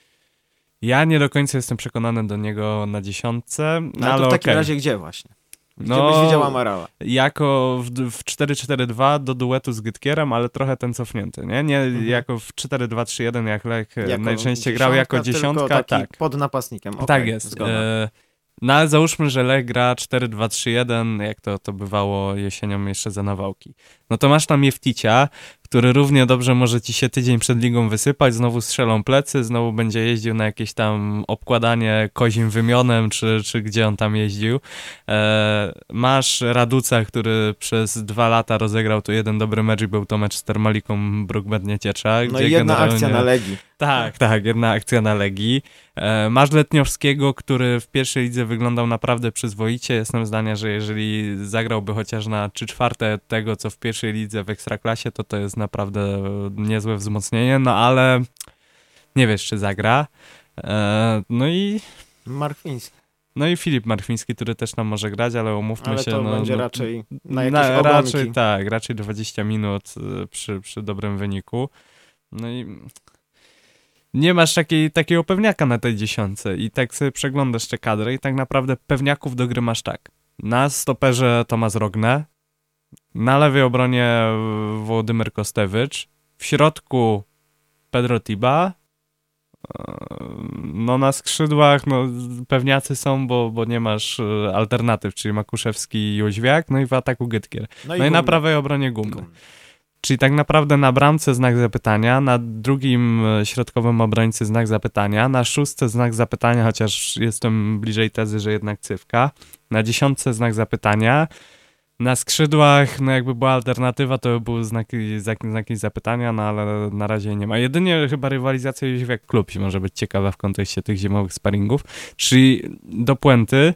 ja nie do końca jestem przekonany do niego na dziesiątce. No, ale to w takim okay. razie gdzie właśnie? Gdzie No, byś widział Amarala? Jako w, w cztery cztery dwa do duetu z Gytkierem, ale trochę ten cofnięty, nie? Nie Mhm. jako w cztery dwa trzy jeden, jak Lech e, Jako najczęściej grał jako tylko dziesiątka, taki tak. pod napastnikiem. Okay, tak jest. Zgoda. E, no ale załóżmy, że Lech gra cztery dwa trzy jeden, jak to, to bywało jesienią jeszcze za Nawałki. No to masz tam Jefticia, który równie dobrze może ci się tydzień przed ligą wysypać, znowu strzelą plecy, znowu będzie jeździł na jakieś tam obkładanie kozim wymionem, czy, czy gdzie on tam jeździł. E, masz Raduca, który przez dwa lata rozegrał tu jeden dobry mecz i był to mecz z Termaliką Bruk-Bednieciecza. No i jedna generalnie... akcja na Legii. Tak, tak, jedna akcja na Legii. E, masz Letniowskiego, który w pierwszej lidze wyglądał naprawdę przyzwoicie. Jestem zdania, że jeżeli zagrałby chociaż na trzy czwarte tego, co w pierwszej lidze w Ekstraklasie, to to jest naprawdę niezłe wzmocnienie, no ale nie wiesz, czy zagra. E, no i Markwiński. no i Filip Markwiński, który też tam może grać, ale umówmy Ale się. to no, będzie no, raczej na jakieś na, ogonki. raczej tak, raczej dwadzieścia minut y, przy, przy dobrym wyniku. No i nie masz takiej, takiego pewniaka na tej dziesiątce i tak sobie przeglądasz te kadry i tak naprawdę pewniaków do gry masz tak. Na stoperze Tomasz Rogne, na lewej obronie Wołodymyr Kostewicz, w środku Pedro Tiba, no na skrzydłach no, pewniacy są, bo, bo nie masz alternatyw, czyli Makuszewski i Jóźwiak, no i w ataku Gytkier. No i, no i na prawej obronie Gumny. Gumny. Czyli tak naprawdę na bramce znak zapytania, na drugim środkowym obrońcy znak zapytania, na szóstce znak zapytania, chociaż jestem bliżej tezy, że jednak Cywka, na dziesiątce znak zapytania, na skrzydłach, no jakby była alternatywa, to by były znaki, znaki zapytania, no ale na razie nie ma. Jedynie chyba rywalizacja Jóźwiak Klub może być ciekawa w kontekście tych zimowych sparingów, czyli do puenty,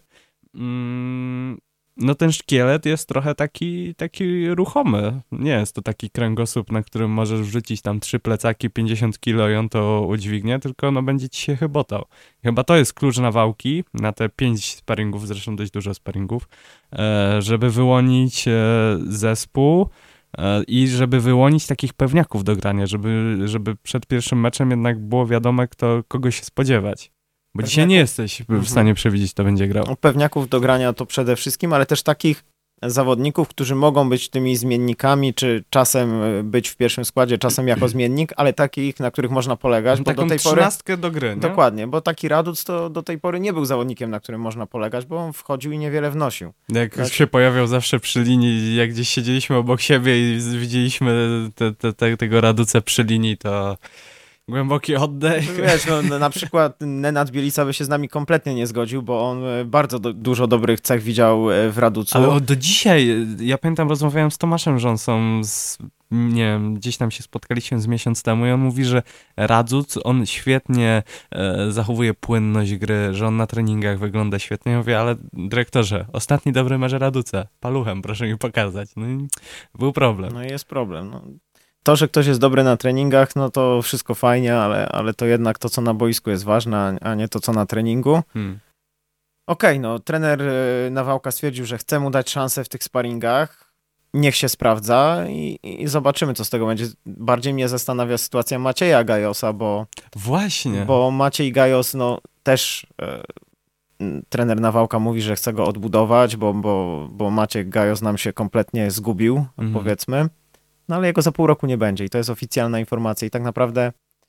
mm, no ten szkielet jest trochę taki, taki ruchomy. Nie jest to taki kręgosłup, na którym możesz wrzucić tam trzy plecaki, pięćdziesiąt kilo i on to udźwignie, tylko no będzie ci się chybotał. Chyba to jest klucz Nawałki, na te pięć sparingów, zresztą dość dużo sparingów, żeby wyłonić zespół i żeby wyłonić takich pewniaków do grania, żeby, żeby przed pierwszym meczem jednak było wiadome, kto, kogo się spodziewać. Bo Pewniaków. dzisiaj nie jesteś w stanie przewidzieć, kto będzie grał. No, pewniaków do grania to przede wszystkim, ale też takich zawodników, którzy mogą być tymi zmiennikami, czy czasem być w pierwszym składzie, czasem jako zmiennik, ale takich, na których można polegać. Bo Taką do tej trzynastkę pory, do gry, nie? Dokładnie, bo taki Raduc to do tej pory nie był zawodnikiem, na którym można polegać, bo on wchodził i niewiele wnosił. Jak tak. się pojawiał zawsze przy linii, jak gdzieś siedzieliśmy obok siebie i widzieliśmy te, te, te, tego Raduca przy linii, to... Głęboki oddech. Wiesz, no, na przykład Nenad Bielica by się z nami kompletnie nie zgodził, bo on bardzo do, dużo dobrych cech widział w Raducu. Ale do dzisiaj, ja pamiętam, rozmawiałem z Tomaszem Rząsą, z, nie wiem, gdzieś tam się spotkaliśmy z miesiąc temu i on mówi, że Radzuc, on świetnie e, zachowuje płynność gry, że on na treningach wygląda świetnie. Ja mówię, ale dyrektorze, ostatni dobry mecz Raduca, paluchem, proszę mi pokazać. No i był problem. No i jest problem, no. To, że ktoś jest dobry na treningach, no to wszystko fajnie, ale, ale to jednak to, co na boisku jest ważne, a nie to, co na treningu. Hmm. Okej, okay, no trener Nawałka stwierdził, że chce mu dać szansę w tych sparingach. Niech się sprawdza i, i zobaczymy, co z tego będzie. Bardziej mnie zastanawia sytuacja Macieja Gajosa, bo... Właśnie. Bo Maciej Gajos, no też e, trener Nawałka mówi, że chce go odbudować, bo, bo, bo Maciej Gajos nam się kompletnie zgubił, mhm. powiedzmy. No ale jego za pół roku nie będzie i to jest oficjalna informacja i tak naprawdę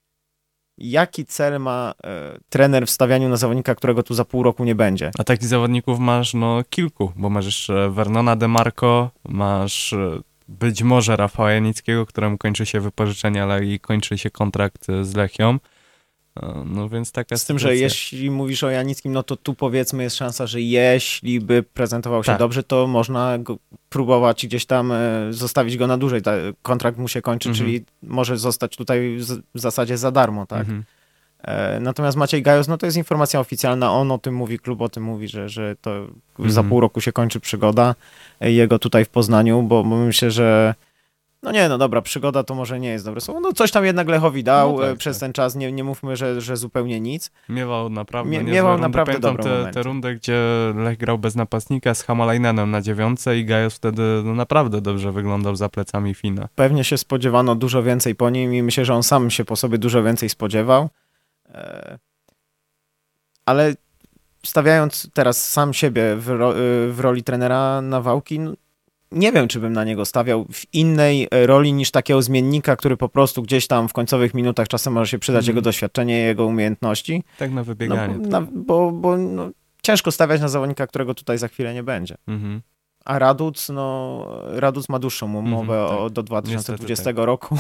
jaki cel ma e, trener w stawianiu na zawodnika, którego tu za pół roku nie będzie? A takich zawodników masz no kilku, bo masz jeszcze Vernona DeMarco, masz e, być może Rafała Janickiego, któremu kończy się wypożyczenie, ale i kończy się kontrakt z Lechią. No więc taka Z tym, sytuacja. Że jeśli mówisz o Janickim, no to tu powiedzmy jest szansa, że jeśli by prezentował się tak. dobrze, to można go próbować gdzieś tam zostawić go na dłużej. Kontrakt mu się kończy, mhm. czyli może zostać tutaj w zasadzie za darmo, tak? Mhm. Natomiast Maciej Gajos, no to jest informacja oficjalna, on o tym mówi, klub o tym mówi, że, że to mhm. za pół roku się kończy przygoda jego tutaj w Poznaniu, bo, bo myślę, że no nie, no dobra, przygoda to może nie jest dobre słowo. No coś tam jednak Lechowi dał no tak, przez tak. ten czas, nie, nie mówmy, że, że zupełnie nic. Miewał naprawdę Mie, Miewał rundy. naprawdę Pamiętam dobre te, te rundy, gdzie Lech grał bez napastnika z Hamalajnenem na dziewiątce i Gajos wtedy no, naprawdę dobrze wyglądał za plecami Fina. Pewnie się spodziewano dużo więcej po nim i myślę, że on sam się po sobie dużo więcej spodziewał. Ale stawiając teraz sam siebie w, ro, w roli trenera Nawałki, no, nie wiem, czy bym na niego stawiał w innej roli niż takiego zmiennika, który po prostu gdzieś tam w końcowych minutach czasem może się przydać mm. jego doświadczenie, jego umiejętności. Tak na wybieganie. No, na, bo bo no, ciężko stawiać na zawodnika, którego tutaj za chwilę nie będzie. Mm-hmm. A Raduc, no, Raduc ma dłuższą umowę mm-hmm, tak. o, do dwa tysiące dwudziestego tak. roku.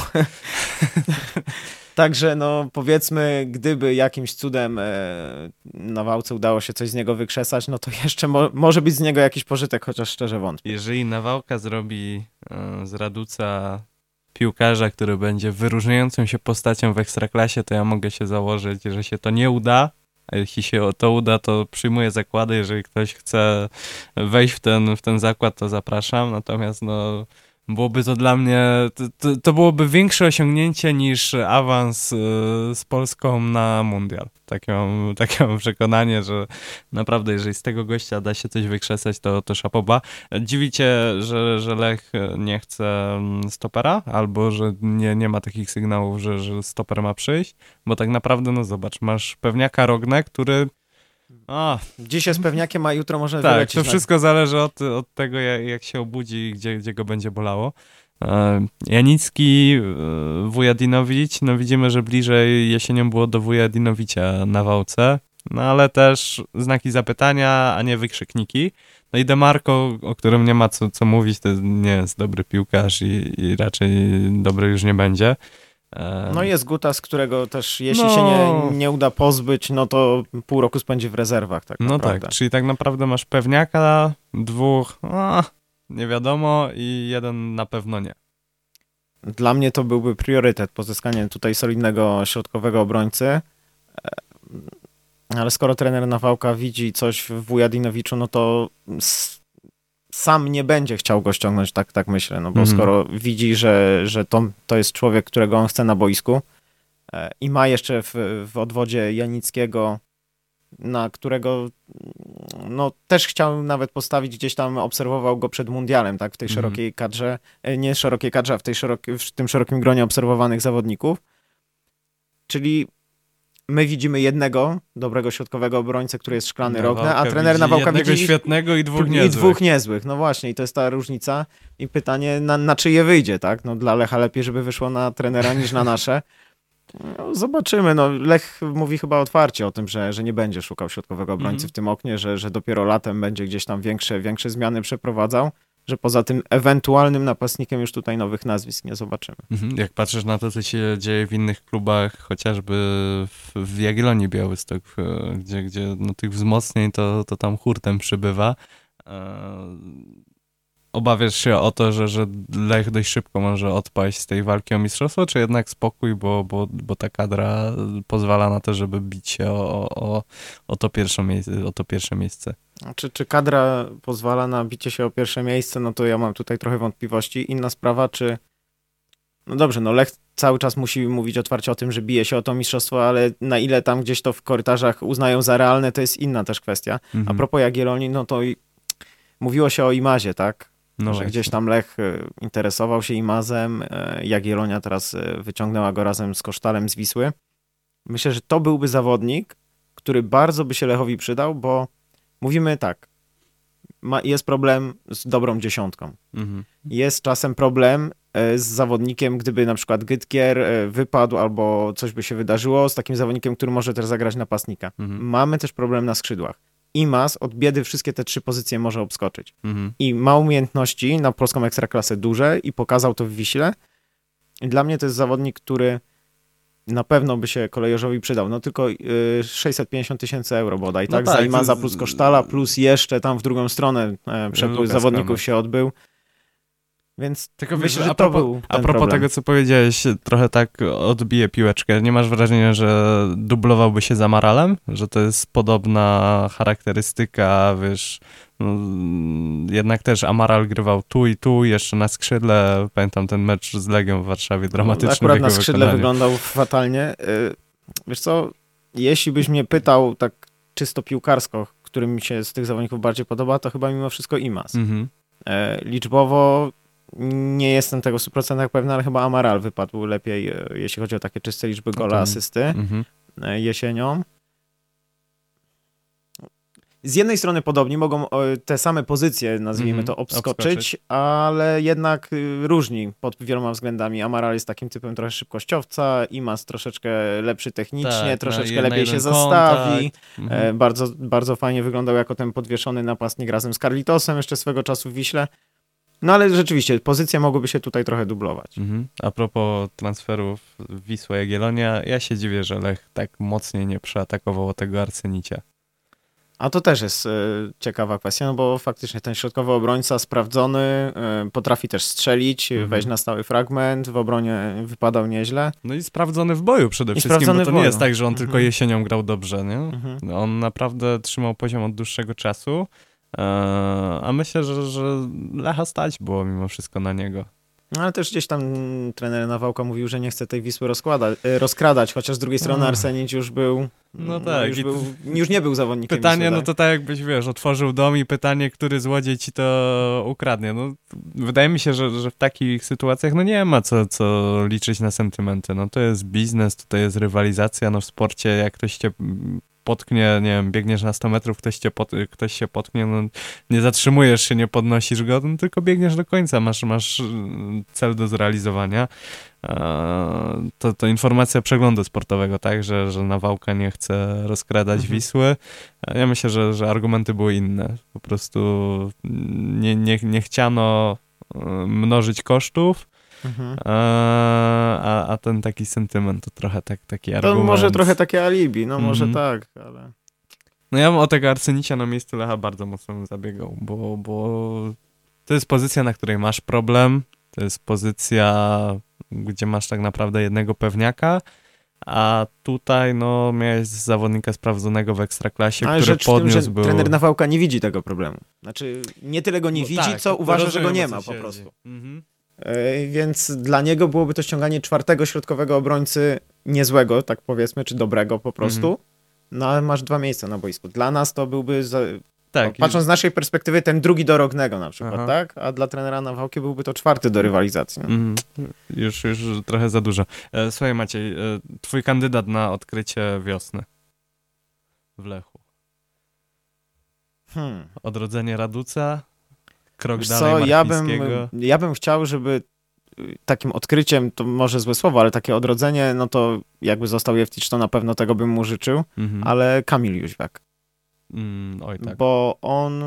Także no powiedzmy, gdyby jakimś cudem e, Nawałce udało się coś z niego wykrzesać, no to jeszcze mo- może być z niego jakiś pożytek, chociaż szczerze wątpię. Jeżeli Nawałka zrobi e, z Raduca piłkarza, który będzie wyróżniającą się postacią w Ekstraklasie, to ja mogę się założyć, że się to nie uda. A jeśli się to uda, to przyjmuję zakłady. Jeżeli ktoś chce wejść w ten, w ten zakład, to zapraszam. Natomiast no... Byłoby to dla mnie, to, to byłoby większe osiągnięcie niż awans y, z Polską na mundial. Takie mam, takie mam przekonanie, że naprawdę jeżeli z tego gościa da się coś wykrzesać, to, to szapoba. Dziwi cię, że, że Lech nie chce stopera, albo że nie, nie ma takich sygnałów, że, że stoper ma przyjść, bo tak naprawdę, no zobacz, masz pewniaka Rogne, który A. Dziś jest pewniakiem, a jutro może tak, wylecieć. Tak, to wszystko na... zależy od, od tego, jak, jak się obudzi i gdzie, gdzie go będzie bolało. E, Janicki, e, Wujadinowicz, no widzimy, że bliżej jesienią było do Wujadinowicia na Wałce, no ale też znaki zapytania, a nie wykrzykniki. No i Demarco, o którym nie ma co, co mówić, to nie jest dobry piłkarz i, i raczej dobry już nie będzie. No jest Gutas, którego też jeśli no... się nie, nie uda pozbyć, no to pół roku spędzi w rezerwach. Tak no naprawdę. tak, czyli tak naprawdę masz pewniaka, dwóch, a, nie wiadomo i jeden na pewno nie. Dla mnie to byłby priorytet, pozyskanie tutaj solidnego środkowego obrońcy, ale skoro trener Nawałka widzi coś w Wujadinowiczu, no to sam nie będzie chciał go ściągnąć, tak, tak myślę, no bo mm. skoro widzi, że, że to, to jest człowiek, którego on chce na boisku e, i ma jeszcze w, w odwodzie Janickiego, na którego no też chciał nawet postawić, gdzieś tam obserwował go przed mundialem, tak, w tej mm. szerokiej kadrze, e, nie szerokiej kadrze, a w, tej szerokiej, w tym szerokim gronie obserwowanych zawodników, czyli my widzimy jednego dobrego środkowego obrońcę, który jest szklany Rogne, a trener Nawałka widzi jednego świetnego i dwóch niezłych. I dwóch niezłych, no właśnie, i to jest ta różnica i pytanie, na, na czyje wyjdzie, tak? No dla Lecha lepiej, żeby wyszło na trenera niż na nasze. No, zobaczymy, no Lech mówi chyba otwarcie o tym, że, że nie będzie szukał środkowego obrońcy mm. w tym oknie, że, że dopiero latem będzie gdzieś tam większe, większe zmiany przeprowadzał, że poza tym ewentualnym napastnikiem już tutaj nowych nazwisk nie zobaczymy. Jak patrzysz na to, co się dzieje w innych klubach, chociażby w, w Jagiellonii Białystok, gdzie, gdzie no, tych wzmocnień to, to tam hurtem przybywa. Obawiasz się o to, że, że Lech dość szybko może odpaść z tej walki o mistrzostwo, czy jednak spokój, bo, bo, bo ta kadra pozwala na to, żeby bić się o, o, o, to, pierwsze miejsce, o to pierwsze miejsce? Czy, czy kadra pozwala na bicie się o pierwsze miejsce, no to ja mam tutaj trochę wątpliwości. Inna sprawa, czy... No dobrze, no Lech cały czas musi mówić otwarcie o tym, że bije się o to mistrzostwo, ale na ile tam gdzieś to w korytarzach uznają za realne, to jest inna też kwestia. Mhm. A propos Jagiellonii, no to i... mówiło się o Imazie, tak? No że właśnie. Gdzieś tam Lech interesował się Imazem, Jagiellonia teraz wyciągnęła go razem z Kosztalem z Wisły. Myślę, że to byłby zawodnik, który bardzo by się Lechowi przydał, bo mówimy tak, ma, jest problem z dobrą dziesiątką. Mhm. Jest czasem problem z zawodnikiem, gdyby na przykład Gytkier wypadł albo coś by się wydarzyło, z takim zawodnikiem, który może też zagrać napastnika. Mhm. Mamy też problem na skrzydłach. Imaz od biedy wszystkie te trzy pozycje może obskoczyć. Mhm. I ma umiejętności na polską ekstraklasę duże i pokazał to w Wiśle. I dla mnie to jest zawodnik, który na pewno by się Kolejorzowi przydał. No tylko yy, sześćset pięćdziesiąt tysięcy euro bodaj, no tak? tak? Za Imaza plus Kosztala, plus jeszcze tam w drugą stronę e, przepływ zawodników Kramer. się odbył. Więc tylko myślę, wiesz, że to propos, był A propos problem. tego, co powiedziałeś, trochę tak odbije piłeczkę. Nie masz wrażenia, że dublowałby się z Amaralem? Że to jest podobna charakterystyka, wiesz... No, jednak też Amaral grywał tu i tu, jeszcze na skrzydle. Pamiętam ten mecz z Legią w Warszawie, dramatyczny. No, akurat na skrzydle wykonaniu. Wyglądał fatalnie. Wiesz co, jeśli byś mnie pytał tak czysto piłkarsko, który mi się z tych zawodników bardziej podoba, to chyba mimo wszystko Imaz. Mhm. Liczbowo nie jestem tego w stu procentach pewny, ale chyba Amaral wypadł lepiej, jeśli chodzi o takie czyste liczby gola, asysty mhm. jesienią. z jednej strony podobni, mogą o, te same pozycje, nazwijmy Mhm, to, obskoczyć, obskoczyć. ale jednak y, różni pod wieloma względami. Amaral jest takim typem trochę szybkościowca, Imaz troszeczkę lepszy technicznie, Tak, troszeczkę na- na lepiej się jeden zastawi. kontakt. Mhm. E, bardzo, bardzo fajnie wyglądał jako ten podwieszony napastnik razem z Carlitosem jeszcze swego czasu w Wiśle. No ale rzeczywiście, pozycje mogłyby się tutaj trochę dublować. Mhm. A propos transferów Wisła Jagiellonia, ja się dziwię, że Lech tak mocniej nie przeatakował tego Arsenicia. A to też jest e, ciekawa kwestia, no bo faktycznie ten środkowy obrońca sprawdzony, e, potrafi też strzelić, Mhm. wejść na stały fragment, w obronie wypadał nieźle. No i sprawdzony w boju przede I wszystkim, sprawdzony bo to w nie boju. jest tak, że on Mhm. tylko jesienią grał dobrze, nie? Mhm. On naprawdę trzymał poziom od dłuższego czasu, e, a myślę, że, że Lecha stać było mimo wszystko na niego. No ale też gdzieś tam mm, trener Nawałka mówił, że nie chce tej Wisły rozkłada, e, rozkradać, chociaż z drugiej strony Ach. Arsenić już był, No tak, już, i był już nie był zawodnikiem Pytanie, Wisły, no tak? to tak jakbyś, wiesz, otworzył dom i pytanie, który złodziej ci to ukradnie. No, wydaje mi się, że, że w takich sytuacjach no nie ma co, co liczyć na sentymenty. No to jest biznes, tutaj jest rywalizacja, no w sporcie jak ktoś cię potknie, nie wiem, biegniesz na sto metrów, ktoś, cię pot, ktoś się potknie, no nie zatrzymujesz się, nie podnosisz go, no, tylko biegniesz do końca, masz, masz cel do zrealizowania. To, to informacja przeglądu sportowego, tak, że, że Nawałka nie chce rozkradać Mhm. Wisły. Ja myślę, że, że argumenty były inne. Po prostu nie, nie, nie chciano mnożyć kosztów, Mhm. a, a ten taki sentyment to trochę tak, taki To argument. może trochę takie alibi, no może Mhm. tak, ale... No ja bym o tego Arsenicia na miejscu Lecha bardzo mocno bym zabiegał, bo, bo to jest pozycja, na której masz problem, to jest pozycja, gdzie masz tak naprawdę jednego pewniaka, a tutaj no miałeś zawodnika sprawdzonego w Ekstraklasie, Ale który rzecz w tym, podniósł że był... trener Nawałka nie widzi tego problemu. Znaczy, nie tyle go nie No widzi, tak, co to uważa, że go rozumiem, nie o co ma po chodzi. prostu. Mhm. Yy, Więc dla niego byłoby to ściąganie czwartego środkowego obrońcy niezłego, tak powiedzmy, czy dobrego po prostu. Mhm. No ale masz dwa miejsca na boisku. Dla nas to byłby, za... Tak, patrząc z naszej perspektywy, ten drugi do Rognego na przykład, Aha. tak? A dla trenera Nawałki byłby to czwarty do rywalizacji. No. Mhm. Już, już trochę za dużo. E, Słuchaj Maciej, e, twój kandydat na odkrycie wiosny w Lechu. Hmm. Odrodzenie Raduca, krok Wiesz dalej co, ja bym, Marfińskiego. ja bym chciał, żeby y, takim odkryciem, to może złe słowo, ale takie odrodzenie, no to jakby został Jewticz, to na pewno tego bym mu życzył, Mhm. ale Kamil Jóźwiak, Mm, oj tak. bo on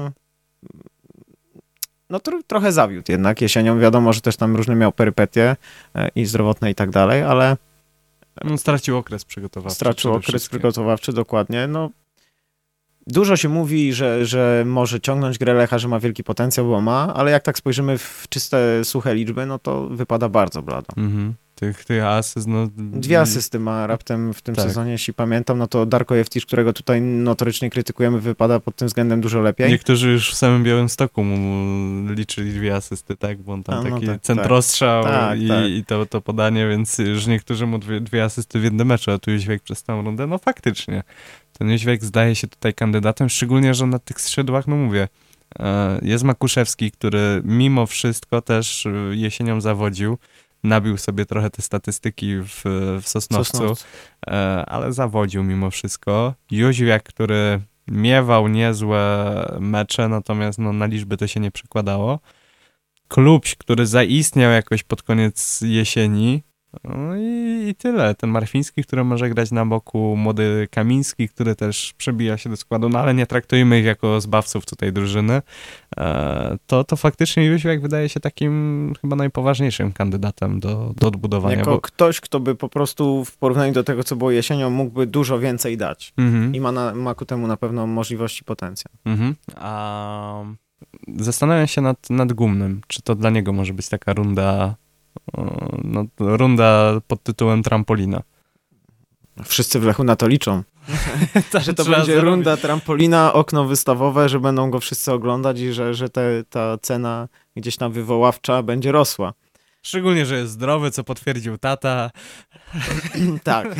no tro, trochę zawiódł jednak jesienią, wiadomo, że też tam różne miał perypetie e, i zdrowotne i tak dalej, ale No, stracił okres przygotowawczy. stracił przede okres wszystkim. przygotowawczy, dokładnie, no dużo się mówi, że, że może ciągnąć grę Lecha, że ma wielki potencjał, bo ma, ale jak tak spojrzymy w czyste, suche liczby, no to wypada bardzo blado. Mhm. Tych, tych asyst, no... Dwie asysty ma raptem w tym Tak. sezonie, jeśli pamiętam, no to Darko Jewticz, którego tutaj notorycznie krytykujemy, wypada pod tym względem dużo lepiej. Niektórzy już w samym Białymstoku mu liczyli dwie asysty, tak? Bo on tam A, no taki tak, centrostrzał tak. i, Tak, tak. i to, to podanie, więc już niektórzy mu dwie, dwie asysty w jednym meczu, a tu Jóźwiak przez tą rundę, no faktycznie. Ten Jóźwiak zdaje się tutaj kandydatem, szczególnie, że na tych skrzydłach, no mówię, e, jest Makuszewski, który mimo wszystko też e, jesienią zawodził, nabił sobie trochę te statystyki w, w Sosnowcu, Sosnowcu. e, ale zawodził mimo wszystko. Jóźwiak, który miewał niezłe mecze, natomiast no, na liczby to się nie przekładało. Klubś, który zaistniał jakoś pod koniec jesieni. No i, i tyle. Ten Marfiński, który może grać na boku, młody Kamiński, który też przebija się do składu, no ale nie traktujmy ich jako zbawców tutaj drużyny. E, to, to faktycznie Jóźwiak wydaje się takim chyba najpoważniejszym kandydatem do, do odbudowania. Jako Bo... ktoś, kto by po prostu w porównaniu do tego, co było jesienią, mógłby dużo więcej dać. Mhm. I ma, na, ma ku temu na pewno możliwości, potencjał. Mhm. A zastanawiam się nad, nad Gumnym, czy to dla niego może być taka runda, o, no, runda pod tytułem trampolina. Wszyscy w Lechu na to liczą. Że to trzeba będzie zarobić. runda trampolina, okno wystawowe, że będą go wszyscy oglądać i że, że te, ta cena gdzieś tam wywoławcza będzie rosła. Szczególnie, że jest zdrowy, co potwierdził tata. Tak.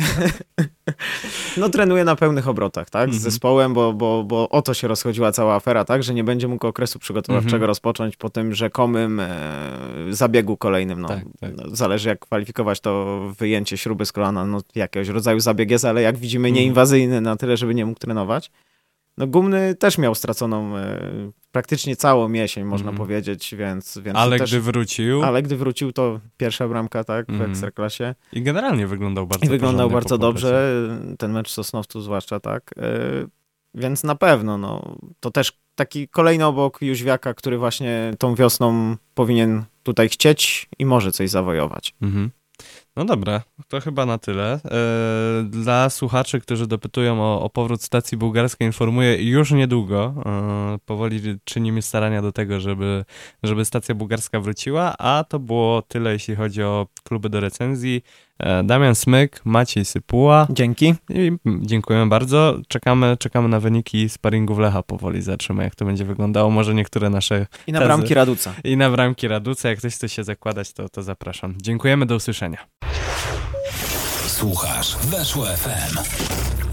No trenuje na pełnych obrotach, tak, z Mhm. zespołem, bo, bo, bo o to się rozchodziła cała afera, tak, że nie będzie mógł okresu przygotowawczego Mhm. rozpocząć po tym rzekomym e, zabiegu kolejnym, no, Tak, tak. no zależy jak kwalifikować to wyjęcie śruby z kolana, no jakiegoś rodzaju zabieg jest, ale jak widzimy Mhm. nieinwazyjny na tyle, żeby nie mógł trenować. No Gumny też miał straconą e, praktycznie całą jesień, można Mhm. powiedzieć, więc... więc Ale też, gdy wrócił ale gdy wrócił, to pierwsza bramka, tak, w Mhm. Ekstraklasie. i generalnie wyglądał bardzo I wyglądał porządnie bardzo po progresie. dobrze, ten mecz Sosnowcu zwłaszcza, tak. E, więc na pewno, no, to też taki kolejny obok Jóźwiaka, który właśnie tą wiosną powinien tutaj chcieć i może coś zawojować. Mhm. No dobra, to chyba na tyle. E, Dla słuchaczy, którzy dopytują o, o powrót stacji bułgarskiej, informuję już niedługo. E, Powoli czynimy starania do tego, żeby, żeby stacja bułgarska wróciła, a to było tyle, jeśli chodzi o kluby do recenzji. E, Damian Smyk, Maciej Sypuła Dzięki. i dziękujemy bardzo. Czekamy, czekamy na wyniki sparingów Lecha powoli, zobaczymy jak to będzie wyglądało. Może niektóre nasze I na tezy. bramki Raduca. I na bramki Raduca, jak ktoś chce się zakładać, to, to zapraszam. Dziękujemy, do usłyszenia. Słuchasz Weszło F M.